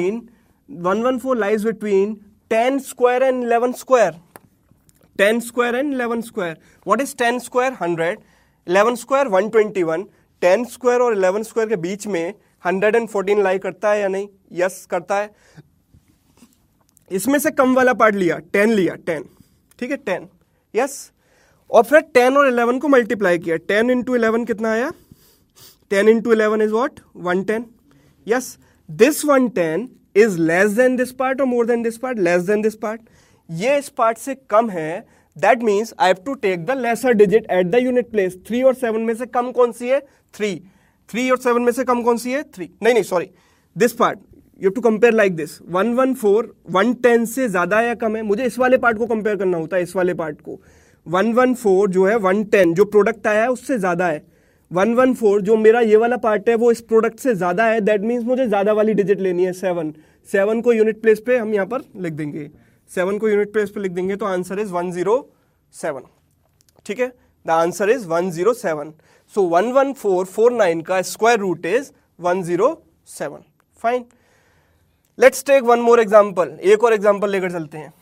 between 10 square and 11 square. 10 square and 11 square. What is 10 square? 100. 11 square 121. 10 square और 11 square के बीच में 114 लाई करता है या नहीं? यस करता है। इसमें से कम वाला पार्ट लिया, 10 लिया, 10, ठीक है, 10, यस। और फिर 10 और 11 को मल्टीप्लाई किया, 10 इंटू 11 कितना आया? 10 into 11 is what? 110, yes. This 110 is less than this part or more than this part? Less than this part. ये इस पार्ट से कम है, that means I have to take the lesser digit at the unit place. 3 और 7 में से कम कौन सी है? 3. 3 और 7 में से कम कौन सी है? 3. नहीं sorry, this part you have to compare like this. 114 110 से ज्यादा है या कम है? मुझे इस वाले पार्ट को कंपेयर करना होता है, इस वाले पार्ट को। 114 जो है 110 जो प्रोडक्ट आया है उससे ज्यादा है। 114 जो मेरा ये वाला पार्ट है वो इस प्रोडक्ट से ज्यादा है, दैट मीन्स मुझे ज्यादा वाली डिजिट लेनी है, 7। 7 को यूनिट प्लेस पे हम यहाँ पर लिख देंगे, 7 को यूनिट प्लेस पे लिख देंगे, तो आंसर इज 107, ठीक है। The answer is 107। सो 11449 का square root is 107। Fine, let's take one more example. एक और एग्जाम्पल लेकर चलते हैं।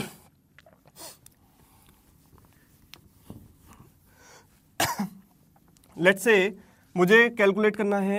लेट्स से मुझे कैलकुलेट करना है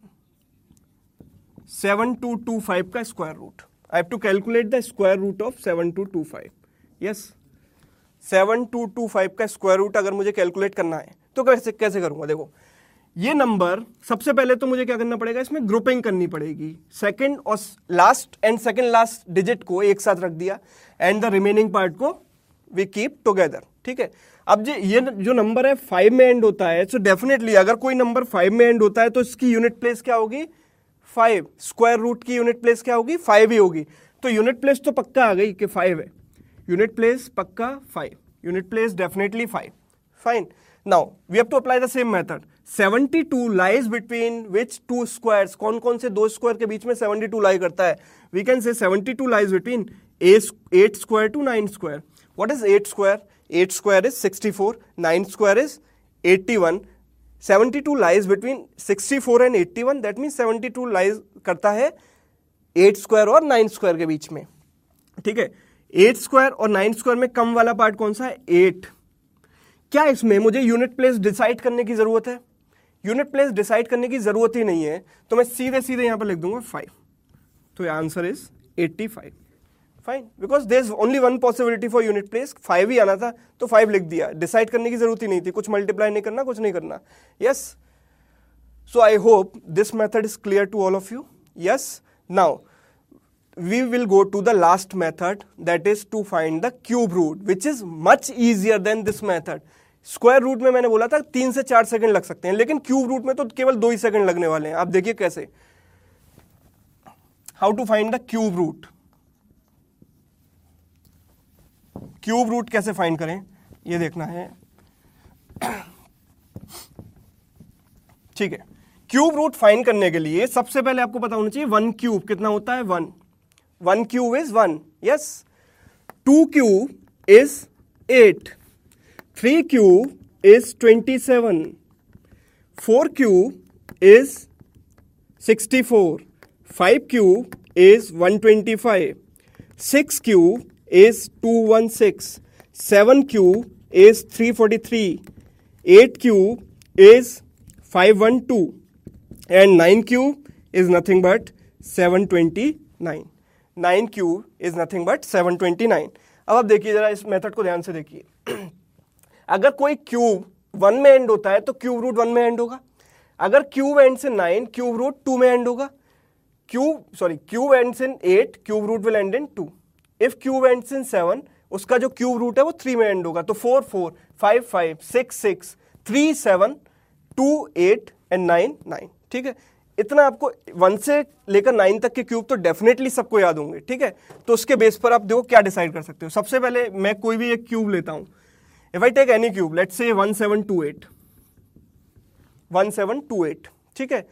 7225 का square root. I have to calculate the square root of 7225। Yes, 7225 का स्क्वायर रूट अगर मुझे कैलकुलेट करना है तो कैसे करूंगा? देखो, ये नंबर सबसे पहले तो मुझे क्या करना पड़ेगा, इसमें ग्रुपिंग करनी पड़ेगी। सेकंड और last and second last digit को एक साथ रख दिया एंड द रिमेनिंग पार्ट को वी कीप टुगेदर, ठीक है। अब ये जो नंबर है 5 में एंड होता है, सो डेफिनेटली अगर कोई नंबर 5 में एंड होता है तो इसकी यूनिट प्लेस क्या होगी? 5। स्क्वायर रूट की यूनिट प्लेस क्या होगी? 5 ही होगी। तो यूनिट प्लेस तो पक्का आ गई कि 5 है, यूनिट प्लेस पक्का 5, unit place definitely 5। Fine, now we have to apply the same method. 72 lies between which 2 squares? कौन से 2 स्क्वायर के बीच में 72 लाई करता है? We can say 72 lies between 8 square to 9 square. What is 8 square? 8 square is 64, 9 square is 81. 72 lies between 64 and 81. That means 72 lies करता है 8 square और 9 square के बीच में, ठीक है। 8 square और 9 square में कम वाला पार्ट कौन सा है? 8। क्या इसमें मुझे यूनिट प्लेस डिसाइड करने की जरूरत है? यूनिट प्लेस डिसाइड करने की जरूरत ही नहीं है, तो मैं सीधे यहां पर लिख दूंगा 5। तो answer is 85। Fine, because there is only one possibility for unit place, 5 ही आना था तो 5 लिख दिया, डिसाइड करने की जरूरत ही नहीं थी, कुछ मल्टीप्लाई नहीं करना, कुछ नहीं करना। Yes, so I hope this method is clear to all of you. Yes, now we will go to the last method, that is to find the cube root, which is much easier than this method. Square root में मैंने बोला था 3 से 4 second लग सकते हैं, लेकिन cube root में तो केवल 2 ही सेकंड लगने वाले हैं। आप देखिए कैसे, how to find the cube root. Cube root कैसे फाइंड करें ये देखना है, ठीक है। क्यूब रूट फाइंड करने के लिए सबसे पहले आपको पता होना चाहिए 1 क्यूब कितना होता है? 1 cube is 1. Yes. 2 cube is 8. 3 cube is 27. 4 cube is 64. 5 cube is 125. 6 cube is 216. 7 cube is 343. 8 cube is 512. And 9 cube is nothing but 729. 9 cube is nothing but 729। अब आप देखिए जरा इस मेथड को ध्यान से देखिए। अगर कोई क्यूब 1 में एंड होता है तो क्यूब रूट 1 में एंड होगा। अगर cube ends in 9, cube root 2 में एंड होगा। Cube ends in 8, cube root will end in 2। If cube ends in 7, उसका जो क्यूब रूट है वो 3 में एंड होगा। तो 4 4, 5 5, 6 6, 3 7, 2 8 एंड 9 9, ठीक है। इतना आपको 1 से लेकर 9 तक के क्यूब तो डेफिनेटली सबको याद होंगे, ठीक है। तो उसके बेस पर आप देखो क्या डिसाइड कर सकते हो। सबसे पहले मैं कोई भी एक क्यूब लेता हूं, if I take any cube, let's say 1728, 1728, ठीक है।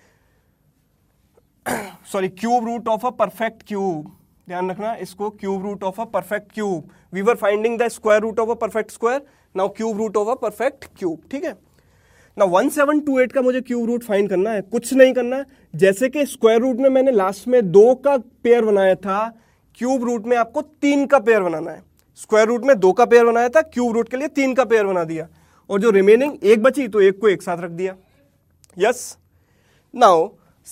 Sorry, cube root of a perfect cube, ध्यान रखना इसको, cube root of a perfect cube. We were finding the square root of a perfect square, now cube root of a perfect cube, ठीक है। ना 1728 का मुझे क्यूब रूट फाइंड करना है, कुछ नहीं करना है। जैसे कि स्क्वायर रूट में मैंने लास्ट में 2 का पेयर बनाया था, क्यूब रूट में आपको 3 का पेयर बनाना है। स्क्वायर रूट में 2 का पेयर बनाया था, क्यूब रूट के लिए 3 का पेयर बना दिया, और जो रिमेनिंग एक बची तो एक को एक साथ रख दिया। Yes, now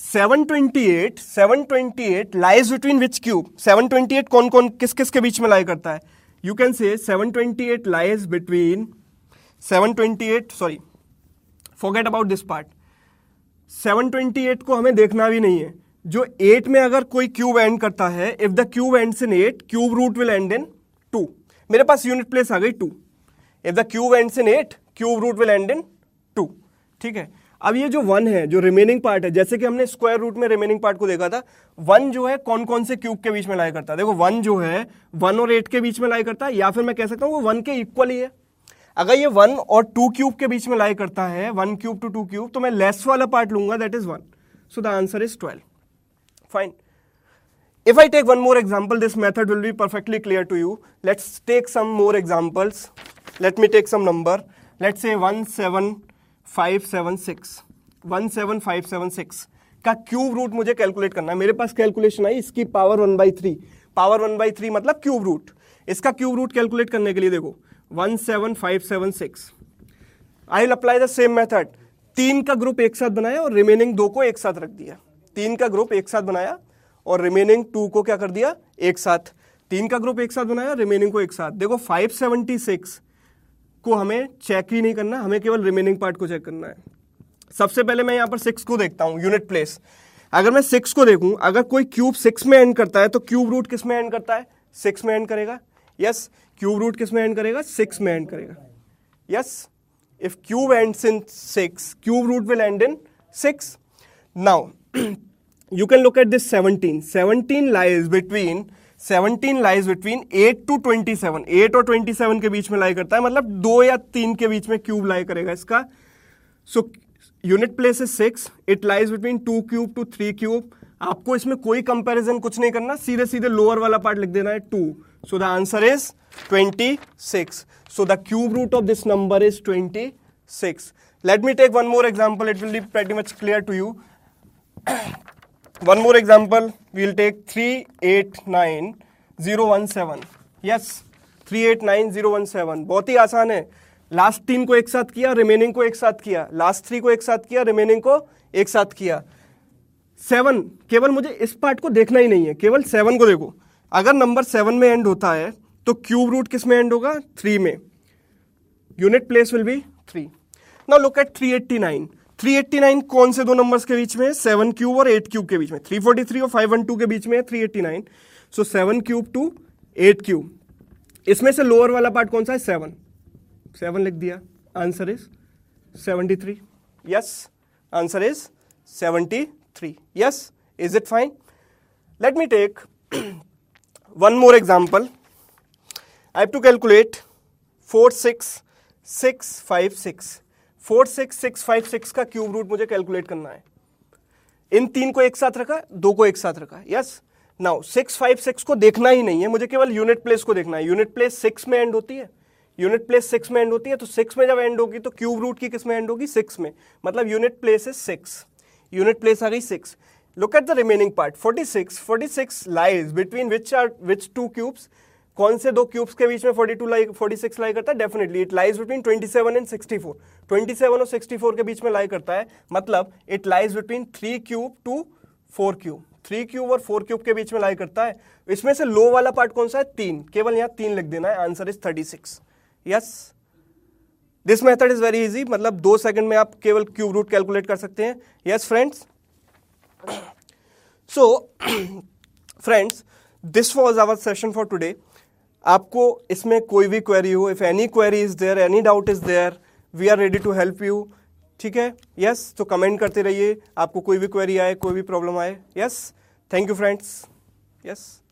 728 lies between which cube? 728 कौन कौन किस किस के बीच में लाई करता है? You can say 728 lies between 728, sorry forget about this part, 728 को हमें देखना भी नहीं है। जो 8 में अगर कोई क्यूब एंड करता है, if the cube ends in 8, cube root will end in 2। मेरे पास यूनिट प्लेस आ गई 2। If the cube ends in 8, cube root will end in 2, ठीक है। अब ये जो 1 है, जो रिमेनिंग पार्ट है, जैसे कि हमने स्क्वायर रूट में रिमेनिंग पार्ट को देखा था, 1 जो है कौन कौन से क्यूब के बीच में लाई करता है? देखो 1 जो है 1 और 8 के बीच में लाई करता है, या फिर मैं कह सकता हूं वो 1 के इक्वल ही है। अगर ये 1 और 2 क्यूब के बीच में लाई करता है, 1 क्यूब टू 2 क्यूब, तो मैं लेस वाला पार्ट लूंगा, that is 1। So the answer is 12। Fine. If I take one more example, this method will be perfectly clear to you. Let's take some more examples. Let me take some number. Let's say 17576. 17576 का cube root मुझे calculate करना है। मेरे पास calculation I, इसकी power 1/3, power 1/3 मतलब cube root. इसका cube root calculate करने के लिए देखो 17576, I will apply the same method. 3 का ग्रुप एक साथ बनाया और रिमेनिंग 2 को एक साथ रख दिया। 3 का ग्रुप एक साथ बनाया और रिमेनिंग 2 को क्या कर दिया? एक साथ। 3 का ग्रुप एक साथ बनाया, रिमेनिंग को एक साथ। देखो 576 को हमें चेक ही नहीं करना, हमें केवल रिमेनिंग पार्ट को चेक करना है। सबसे पहले मैं यहां पर 6 को देखता हूं, यूनिट प्लेस। अगर मैं 6 को देखूं, अगर कोई क्यूब 6 में एंड करता है तो क्यूब रूट किस में एंड करता है? 6 में एंड करेगा। यस, क्यूब रूट किस में एंड करेगा? 6 में एंड करेगा। Yes, if cube ends in 6, cube root will end in 6। Now you can look at this 17 lies between 8 to 27, 8 और 27 के बीच में लाई करता है, मतलब 2 या 3 के बीच में क्यूब लाई करेगा इसका। So unit place is 6, it lies between 2 cube to 3 cube. आपको इसमें कोई कंपैरिजन कुछ नहीं करना, सीधे सीधे लोअर वाला पार्ट लिख देना है 2। So the answer is 26। So the cube root of this number is 26। Let me take one more example, it will be pretty much clear to you. One more example, we will take 389017. Yes, 389017, बहुत ही आसान है। Last 3 को एक साथ किया, remaining को एक साथ किया, लास्ट 3 को एक साथ किया, रिमेनिंग को एक साथ किया। 7, केवल मुझे इस पार्ट को देखना ही नहीं है, केवल 7 को देखो। अगर नंबर 7 में एंड होता है तो क्यूब रूट किस में एंड होगा? 3 में। Unit place will be 3। Now look at 389। 389 कौन से दो नंबर्स के बीच में? 7 क्यूब और 8 क्यूब के बीच में। 343 और 512 के बीच में है 389। सो 7 क्यूब टू 8 क्यूब, इसमें से लोअर वाला पार्ट कौन सा है? 7 लिख दिया। Answer is 73। Yes, answer is 73। Yes, is it fine? Let me take one more example. I have to calculate 46656। 46656 का क्यूब रूट मुझे कैलकुलेट करना है। इन 3 को एक साथ रखा, 2 को एक साथ रखा। यस, नाउ 656 को देखना ही नहीं है, मुझे केवल यूनिट प्लेस को देखना है। यूनिट प्लेस 6 में एंड होती है, यूनिट प्लेस 6 में एंड होती है, तो 6 में जब एंड होगी तो क्यूब रूट की किस में एंड होगी? 6 में, मतलब unit place is 6। Unit place आ गई 6। Look at the remaining part 46 lies between which 2 cubes? कौन से 2 क्यूब्स के बीच में 46 लाई करता है? Definitely it lies between 27 and 64। 27 और 64 के बीच में लाई करता है, मतलब it lies between 3 cube to 4 cube. 3 cube और 4 क्यूब के बीच में लाई करता है। इसमें से लो वाला पार्ट कौन सा है? 3। केवल यहां 3 लिख देना है। Answer is 36। Yes, this method is very easy, मतलब 2 सेकंड में आप केवल क्यूब रूट कैलकुलेट कर सकते हैं। Yes friends, so friends, this was our session for today. आपको इसमें कोई भी क्वेरी हो, if any query is there, any doubt is there, we are ready to help you. ठीक है, यस। तो कमेंट करते रहिए, आपको कोई भी क्वेरी आए, कोई भी प्रॉब्लम आए। Yes, thank you friends. Yes.